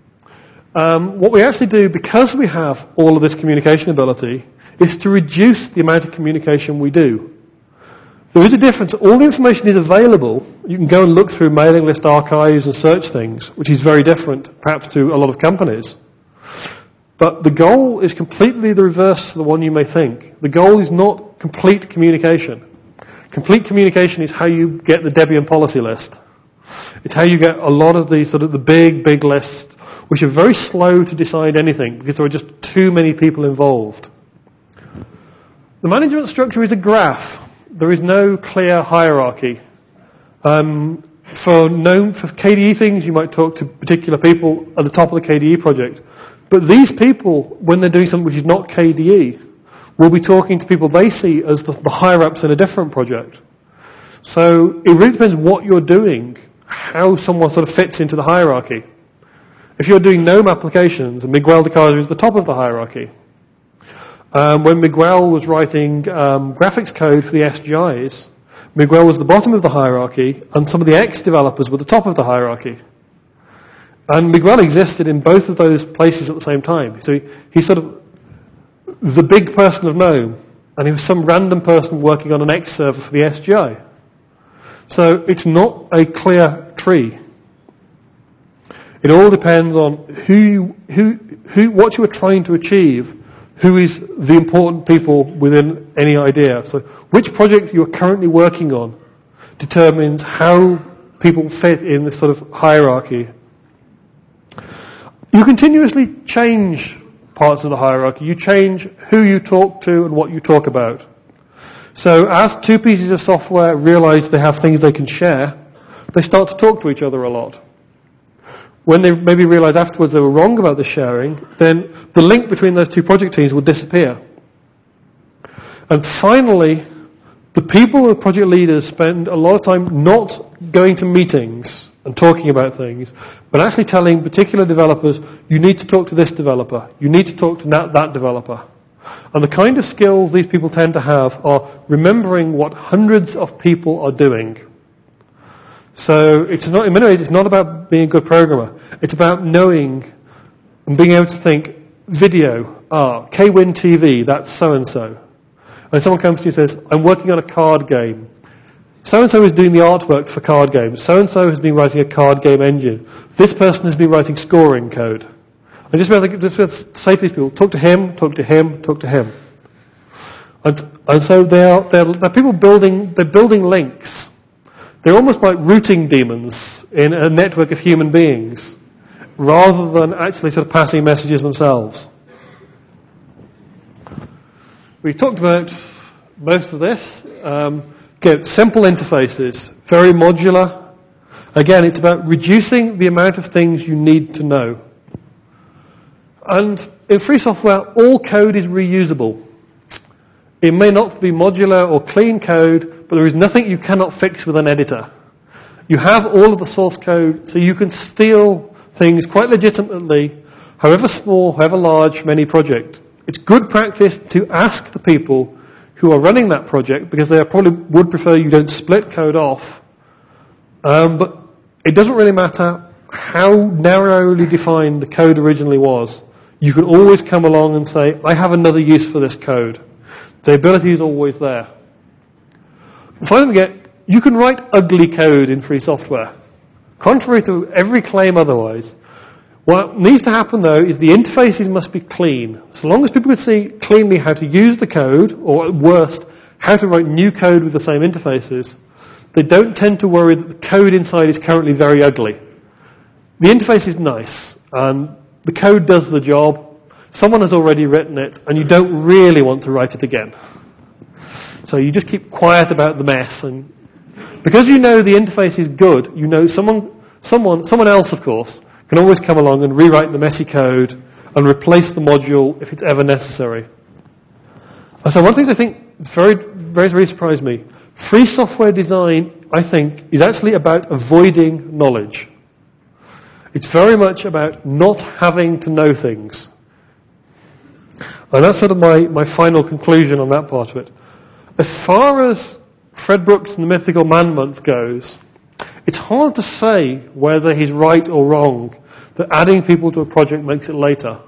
um, what we actually do, because we have all of this communication ability, is to reduce the amount of communication we do. There is a difference. All the information is available. You can go and look through mailing list archives and search things, which is very different, perhaps, to a lot of companies. But the goal is completely the reverse to the one you may think. The goal is not complete communication. Complete communication is how you get the Debian policy list. It's how you get a lot of these sort of the big, big lists, which are very slow to decide anything because there are just too many people involved. The management structure is a graph. There is no clear hierarchy. Um, for known for K D E things, you might talk to particular people at the top of the K D E project. But these people, when they're doing something which is not K D E, will be talking to people they see as the, the higher-ups in a different project. So it really depends what you're doing, how someone sort of fits into the hierarchy. If you're doing GNOME applications, Miguel de Casa is the top of the hierarchy. Um, when Miguel was writing um, graphics code for the S G Is, Miguel was the bottom of the hierarchy, and some of the X developers were the top of the hierarchy. And Miguel existed in both of those places at the same time. So he, he's sort of the big person of GNOME, and he was some random person working on an X server for the S G I. So it's not a clear tree. It all depends on who, you, who, who, what you are trying to achieve, who is the important people within any idea. So which project you're currently working on determines how people fit in this sort of hierarchy. You continuously change parts of the hierarchy. You change who you talk to and what you talk about. So as two pieces of software realize they have things they can share, they start to talk to each other a lot. When they maybe realize afterwards they were wrong about the sharing, then the link between those two project teams will disappear. And finally, the people, the project leaders, spend a lot of time not going to meetings and talking about things, but actually telling particular developers, you need to talk to this developer, you need to talk to that, that developer. And the kind of skills these people tend to have are remembering what hundreds of people are doing. So it's not, in many ways, it's not about being a good programmer. It's about knowing and being able to think, video, ah, K W I N T V, that's so-and-so. And someone comes to you and says, I'm working on a card game. So-and-so is doing the artwork for card games. So-and-so has been writing a card game engine. This person has been writing scoring code. And just, be able to, just say to these people, talk to him, talk to him, talk to him. And, and so they're, they're, they're people building, they're building links. They're almost like routing demons in a network of human beings, rather than actually sort of passing messages themselves. We talked about most of this. Um, again, simple interfaces, very modular. Again, it's about reducing the amount of things you need to know. And in free software, all code is reusable. It may not be modular or clean code, but there is nothing you cannot fix with an editor. You have all of the source code, so you can steal things quite legitimately, however small, however large, from any project. It's good practice to ask the people who are running that project, because they probably would prefer you don't split code off. Um, but it doesn't really matter how narrowly defined the code originally was. You can always come along and say, I have another use for this code. The ability is always there. And finally, again, you can write ugly code in free software. Contrary to every claim otherwise, what needs to happen, though, is the interfaces must be clean. So long as people can see cleanly how to use the code, or at worst, how to write new code with the same interfaces, they don't tend to worry that the code inside is currently very ugly. The interface is nice, and the code does the job. Someone has already written it, and you don't really want to write it again. So you just keep quiet about the mess, and because you know the interface is good, you know someone, someone, someone else, of course, can always come along and rewrite the messy code and replace the module if it's ever necessary. And so one of the things I think very, very, very surprised me, free software design, I think, is actually about avoiding knowledge. It's very much about not having to know things. And that's sort of my, my final conclusion on that part of it. As far as Fred Brooks and the Mythical Man Month goes, it's hard to say whether he's right or wrong that adding people to a project makes it later.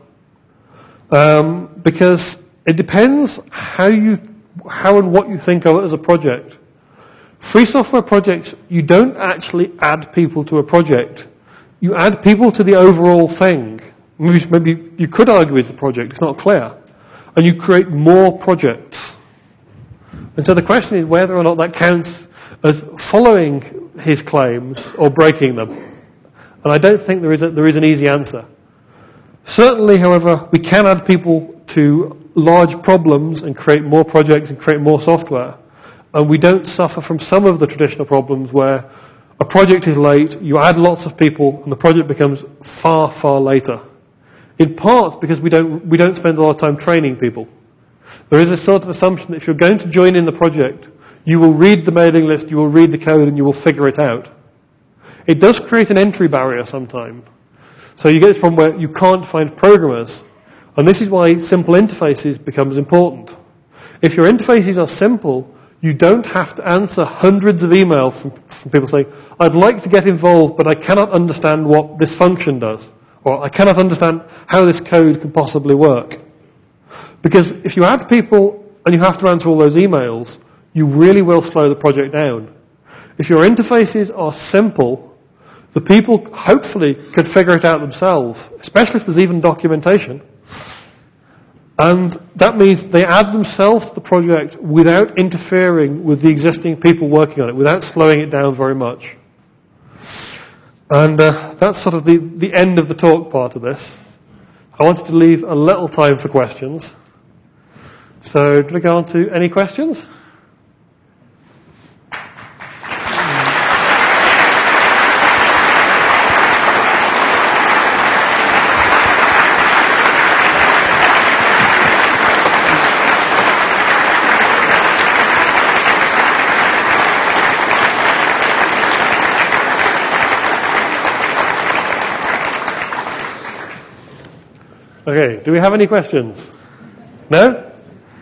Um, because it depends how you, how and what you think of it as a project. Free software projects, you don't actually add people to a project. You add people to the overall thing. Maybe, maybe you could argue it's a project, it's not clear. And you create more projects. And so the question is whether or not that counts as following his claims or breaking them. And I don't think there is a, there is an easy answer. Certainly, however, we can add people to large problems and create more projects and create more software. And we don't suffer from some of the traditional problems where a project is late, you add lots of people, and the project becomes far, far later. In part because we don't, we don't spend a lot of time training people. There is a sort of assumption that if you're going to join in the project, you will read the mailing list, you will read the code, and you will figure it out. It does create an entry barrier sometimes. So you get this problem where you can't find programmers. And this is why simple interfaces becomes important. If your interfaces are simple, you don't have to answer hundreds of emails from, from people saying, I'd like to get involved, but I cannot understand what this function does. Or I cannot understand how this code can possibly work. Because if you add people and you have to answer all those emails, you really will slow the project down. If your interfaces are simple, the people hopefully could figure it out themselves, especially if there's even documentation. And that means they add themselves to the project without interfering with the existing people working on it, without slowing it down very much. And uh, that's sort of the, the end of the talk part of this. I wanted to leave a little time for questions. So, do we go on to any questions? Okay, do we have any questions? No?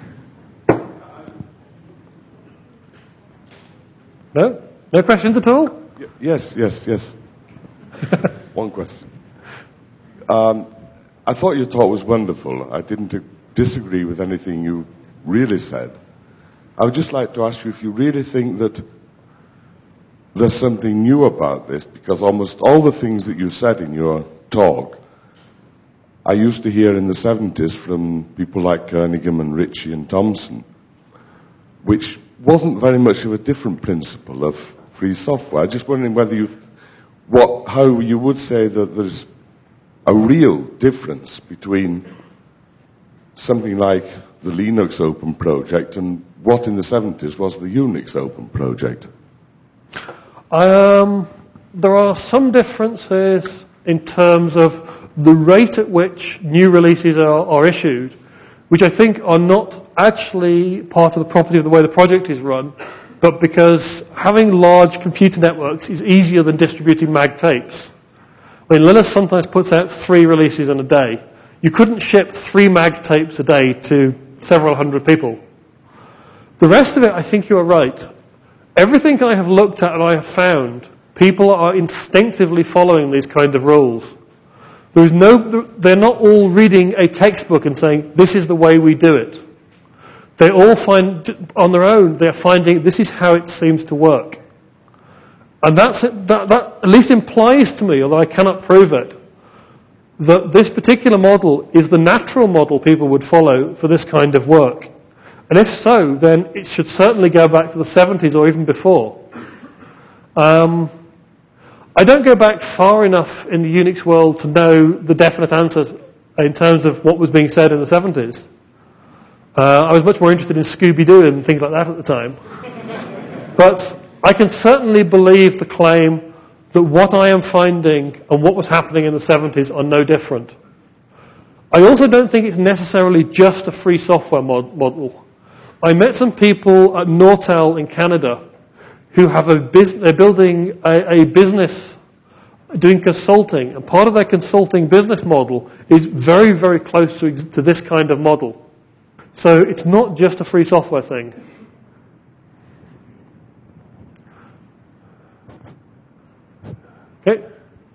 No? No questions at all? Y- yes, yes, yes. One question. Um, I thought your talk was wonderful. I didn't uh, disagree with anything you really said. I would just like to ask you if you really think that there's something new about this, because almost all the things that you said in your talk I used to hear in the seventies from people like Kernighan and Ritchie and Thompson, which wasn't very much of a different principle of free software. I'm just wondering whether you, what, how you would say that there's a real difference between something like the Linux Open Project and what in the seventies was the Unix Open Project. Um, there are some differences in terms of the rate at which new releases are, are issued, which I think are not actually part of the property of the way the project is run, but because having large computer networks is easier than distributing mag tapes. I mean, Linus sometimes puts out three releases in a day. You couldn't ship three mag tapes a day to several hundred people. The rest of it, I think you are right. Everything I have looked at and I have found, people are instinctively following these kind of rules. There is no, they're not all reading a textbook and saying, this is the way we do it. They all find, on their own, they're finding this is how it seems to work. And that's it, that, that at least implies to me, although I cannot prove it, that this particular model is the natural model people would follow for this kind of work. And if so, then it should certainly go back to the seventies or even before. Um, I don't go back far enough in the Unix world to know the definite answers in terms of what was being said in the seventies. Uh, I was much more interested in Scooby-Doo and things like that at the time. But I can certainly believe the claim that what I am finding and what was happening in the seventies are no different. I also don't think it's necessarily just a free software mod- model. I met some people at Nortel in Canada who have a business, they're building a, a business doing consulting, and part of their consulting business model is very, very close to, to this kind of model. So it's not just a free software thing. Okay.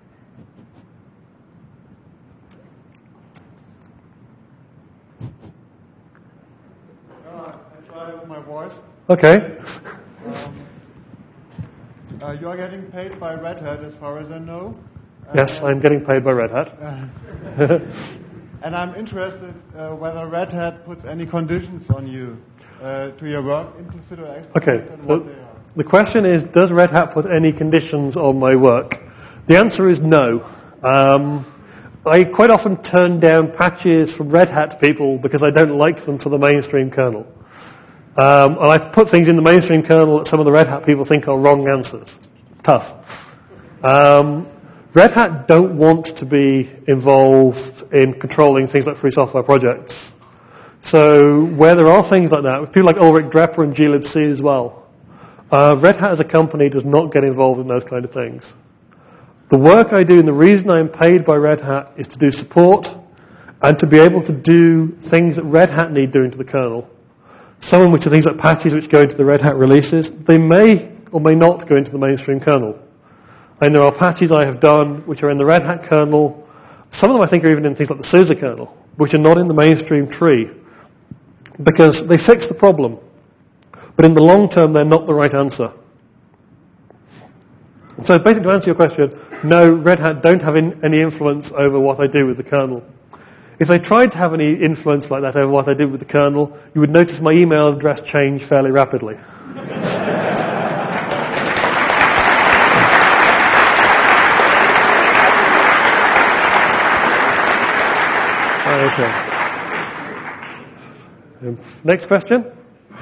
Uh, I try with my voice. Okay. Um, uh, you are getting paid by Red Hat, as far as I know. Yes, I'm getting paid by Red Hat. Uh, and I'm interested uh, whether Red Hat puts any conditions on you uh, to your work, implicit or explicit, Okay. and The, what they are. the question is, does Red Hat put any conditions on my work? The answer is no. Um, I quite often turn down patches from Red Hat people because I don't like them for the mainstream kernel. Um, and I put things in the mainstream kernel that some of the Red Hat people think are wrong answers. Tough. Um, Red Hat don't want to be involved in controlling things like free software projects. So where there are things like that, with people like Ulrich Drepper and glibc as well, uh, Red Hat as a company does not get involved in those kind of things. The work I do and the reason I am paid by Red Hat is to do support and to be able to do things that Red Hat need doing to the kernel. Some of which are things like patches which go into the Red Hat releases. They may or may not go into the mainstream kernel. And there are patches I have done which are in the Red Hat kernel. Some of them I think are even in things like the SUSE kernel, which are not in the mainstream tree because they fix the problem. But in the long term, they're not the right answer. So basically to answer your question, no, Red Hat don't have in, any influence over what I do with the kernel. If they tried to have any influence like that over what I did with the kernel, you would notice my email address change fairly rapidly. Okay. Next question. Uh,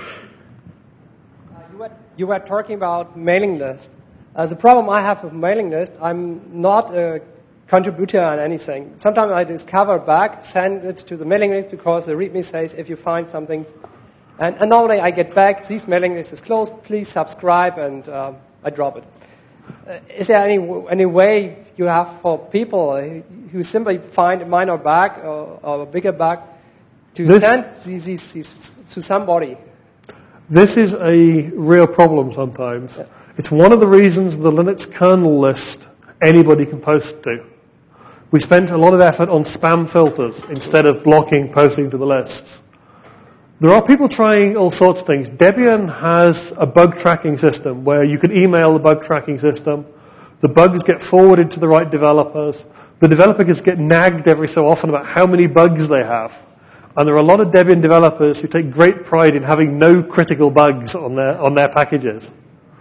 you, were, you were talking about mailing list. Uh, the problem I have with mailing list, I'm not a contributor on anything. Sometimes I discover a bug, send it to the mailing list because the README says if you find something, and, and normally I get back, this mailing list is closed, please subscribe, and uh, I drop it. Uh, is there any any way you have for people who simply find a minor bug or, or a bigger bug to this, send these, these, these to somebody? This is a real problem sometimes. Yeah. It's one of the reasons the Linux kernel list anybody can post to. We spent a lot of effort on spam filters instead of blocking posting to the lists. There are people trying all sorts of things. Debian has a bug tracking system where you can email the bug tracking system. The bugs get forwarded to the right developers. The developers get nagged every so often about how many bugs they have. And there are a lot of Debian developers who take great pride in having no critical bugs on their, on their packages.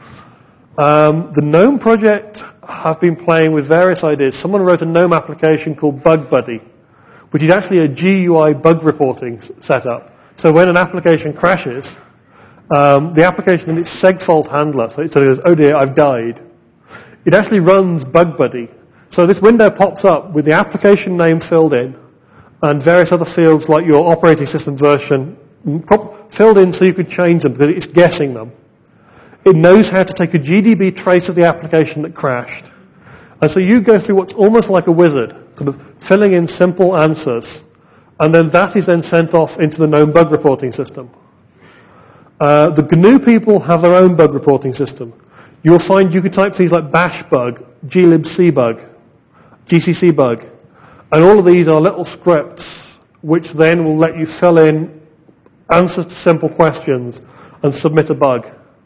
Um, the GNOME project have been playing with various ideas. Someone wrote a GNOME application called Bug Buddy, which is actually a G U I bug reporting setup. So when an application crashes, um, the application in its segfault handler, so it goes, oh dear, I've died. It actually runs Bug Buddy. So this window pops up with the application name filled in and various other fields like your operating system version filled in so you could change them because it's guessing them. It knows how to take a G D B trace of the application that crashed. And so you go through what's almost like a wizard, sort of filling in simple answers. And then that is then sent off into the GNOME bug reporting system. Uh, the G N U people have their own bug reporting system. You'll find you can type things like bash bug, glibc bug, G C C bug. And all of these are little scripts which then will let you fill in answers to simple questions and submit a bug.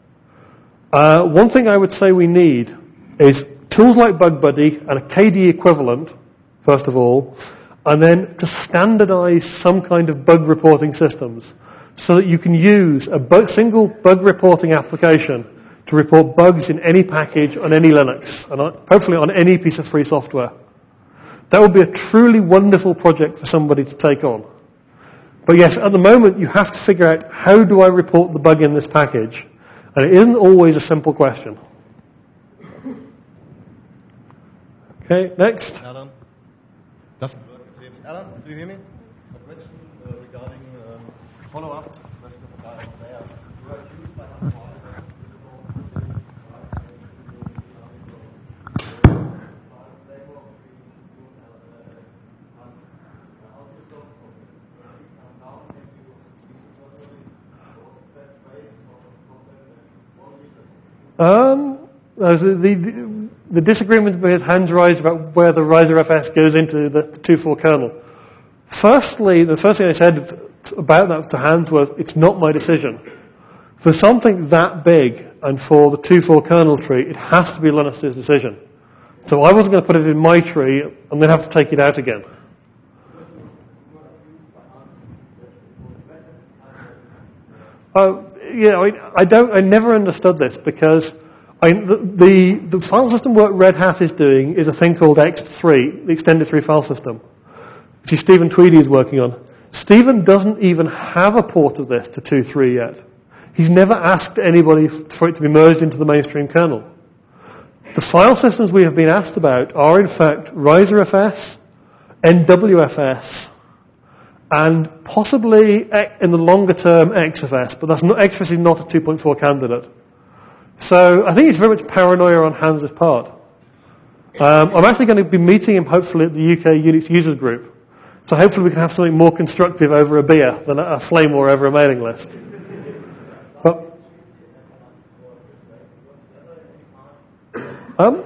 Uh, one thing I would say we need is tools like Bug Buddy and a K D E equivalent, first of all, and then to standardize some kind of bug reporting systems so that you can use a bug, single bug reporting application to report bugs in any package on any Linux and on, hopefully on any piece of free software. That would be a truly wonderful project for somebody to take on. But yes, at the moment you have to figure out how do I report the bug in this package? And it isn't always a simple question. Okay, next. Alan. Doesn't work. Alan, do you hear me? A question uh, regarding um, follow-up question of the guy over there. You are accused by Um, the, the, the disagreement with Hans Reis about where the RiserFS goes into the two point four kernel. Firstly, the first thing I said about that to Hans was, it's not my decision. For something that big and for the two point four kernel tree, it has to be Linus's decision. So I wasn't going to put it in my tree and then have to take it out again. Uh, yeah, I, I don't. I never understood this because I, the, the the file system work Red Hat is doing is a thing called X three, the extended three file system, which is Stephen Tweedy is working on. Stephen doesn't even have a port of this to two point three yet. He's never asked anybody for it to be merged into the mainstream kernel. The file systems we have been asked about are in fact RiserFS, N W F S, and possibly in the longer term X F S, but that's not, X F S is not a two point four candidate. So I think it's very much paranoia on Hans's part. Um, I'm actually going to be meeting him hopefully at the U K Unix users group. So hopefully we can have something more constructive over a beer than a flame war over a mailing list. But, um,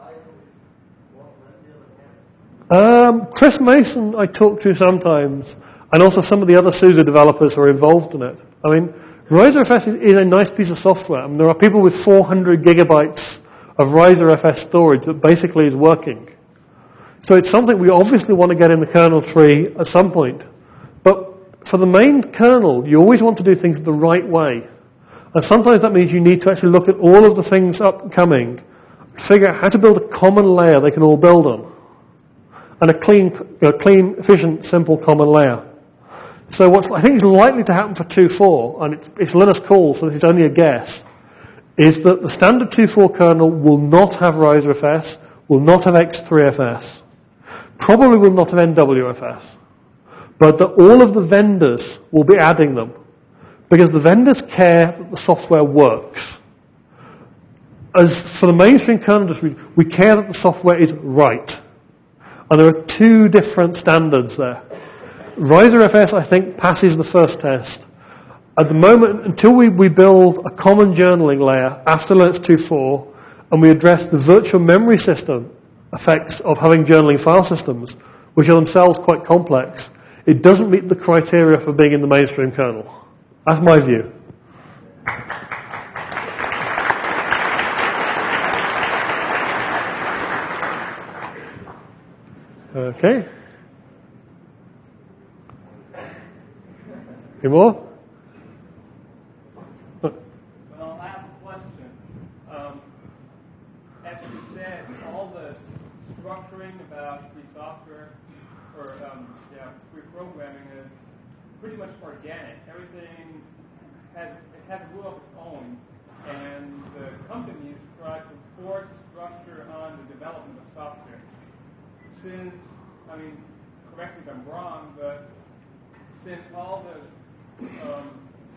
um, Chris Mason I talk to sometimes, and also some of the other SUSE developers who are involved in it. I mean, RiserFS is, is a nice piece of software. I mean, there are people with four hundred gigabytes of RiserFS storage that basically is working. So it's something we obviously want to get in the kernel tree at some point. But for the main kernel, you always want to do things the right way. And sometimes that means you need to actually look at all of the things upcoming, figure out how to build a common layer they can all build on. And a clean, you know, clean, efficient, simple common layer. So what I think is likely to happen for two point four, and it's, it's Linus call, so it's only a guess, is that the standard two point four kernel will not have RiserFS, will not have X three F S, probably will not have N W F S, but that all of the vendors will be adding them, because the vendors care that the software works. As for the mainstream kernel industry, we care that the software is right. And there are two different standards there. RiserFS, I think, passes the first test. At the moment, until we, we build a common journaling layer after Linux two point four, and we address the virtual memory system effects of having journaling file systems, which are themselves quite complex, it doesn't meet the criteria for being in the mainstream kernel. That's my view. Okay. Any more? Well, I have a question. Um, as you said, all the structuring about free software or um, yeah, free programming is pretty much organic. Everything has it has a will of its own, and the companies try to force structure on the development of software. Since, I mean, correct me if I'm wrong, but since all this, um,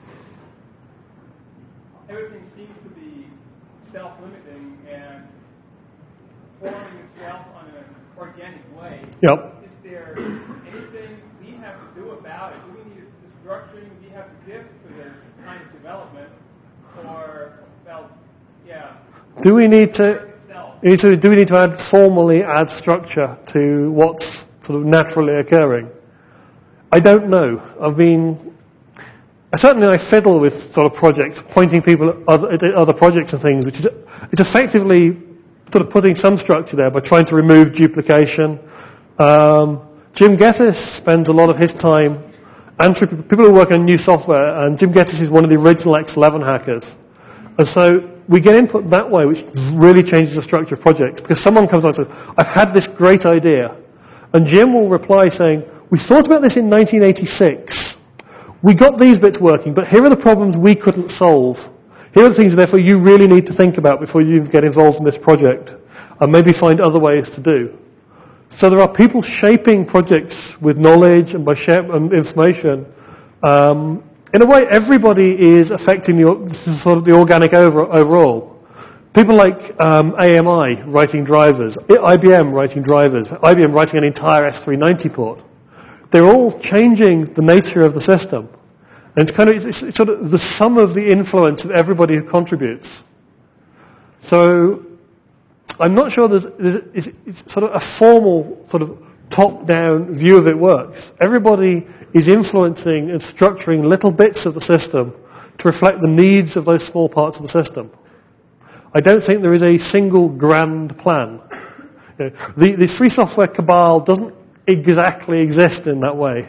everything seems to be self-limiting and forming itself on an organic way, Yep. is there anything we have to do about it? Do we need the structuring we have to give to this kind of development, or, well, yeah. Do we need to? Itself? Do we need to add formally add structure to what's sort of naturally occurring? I don't know. I mean, certainly I fiddle with sort of projects, pointing people at other, at other projects and things, which is it's effectively sort of putting some structure there by trying to remove duplication. Um, Jim Geddes spends a lot of his time answering people who work on new software, and Jim Geddes is one of the original X eleven hackers. And so we get input that way, which really changes the structure of projects, because someone comes on and says, I've had this great idea. And Jim will reply saying, we thought about this in nineteen eighty-six. We got these bits working, but here are the problems we couldn't solve. Here are the things, therefore, you really need to think about before you get involved in this project, and maybe find other ways to do. So there are people shaping projects with knowledge and by sharing information. Um, In a way, everybody is affecting the sort of the organic over, overall. People like um, A M I writing drivers, I B M writing drivers, I B M writing an entire S three ninety port. They're all changing the nature of the system, and it's kind of it's, it's sort of the sum of the influence of everybody who contributes. So I'm not sure there's, there's it's, it's sort of a formal sort of top-down view of it works. Everybody is influencing and structuring little bits of the system to reflect the needs of those small parts of the system. I don't think there is a single grand plan. You know, the, the free software cabal doesn't exactly exist in that way.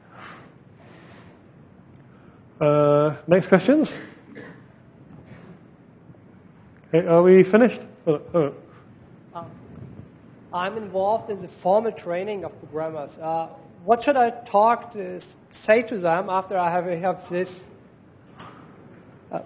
Uh, next questions? Okay, are we finished? Oh, oh. Um, I'm involved in the formal training of programmers. Uh, What should I talk to, say to them after I have, have this? Uh,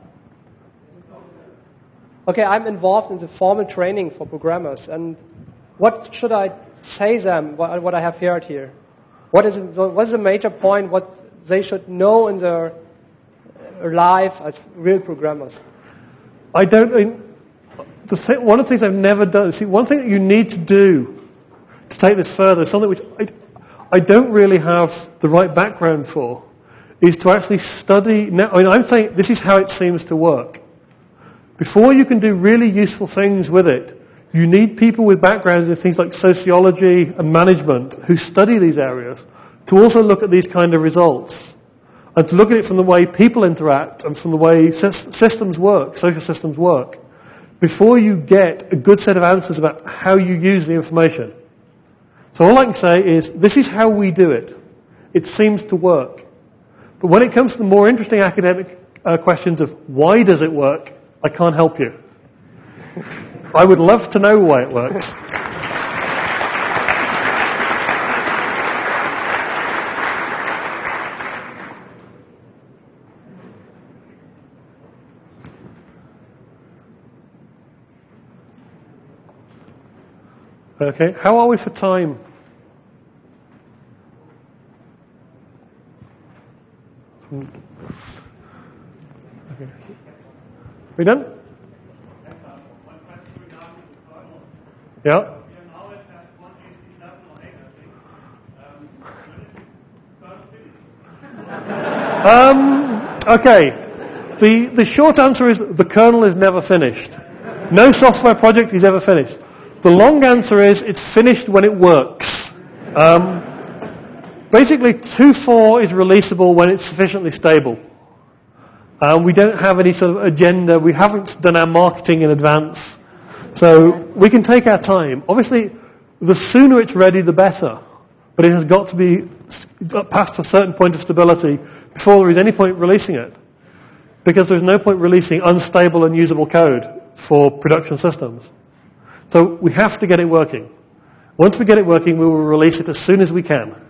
okay, I'm involved in the formal training for programmers, and what should I say them? What, what I have heard here? What is what is the major point? What they should know in their life as real programmers? I don't. I mean, the thing, one of the things I've never done. See, one thing that you need to do to take this further is something which I, I don't really have the right background for, is to actually study. I mean, I'm saying this is how it seems to work. Before you can do really useful things with it, you need people with backgrounds in things like sociology and management who study these areas to also look at these kind of results and to look at it from the way people interact and from the way systems work, social systems work, before you get a good set of answers about how you use the information. So all I can say is, this is how we do it. It seems to work. But when it comes to the more interesting academic uh, questions of why does it work, I can't help you. I would love to know why it works. Okay, how are we for time? Okay. We done? Yeah. Um, okay. The, the short answer is the kernel is never finished. No software project is ever finished. The long answer is it's finished when it works. Um, basically, two point four is releasable when it's sufficiently stable. Um, we don't have any sort of agenda. We haven't done our marketing in advance. So we can take our time. Obviously, the sooner it's ready, the better. But it has got to be past a certain point of stability before there is any point releasing it. Because there's no point releasing unstable and usable code for production systems. So we have to get it working. Once we get it working, we will release it as soon as we can.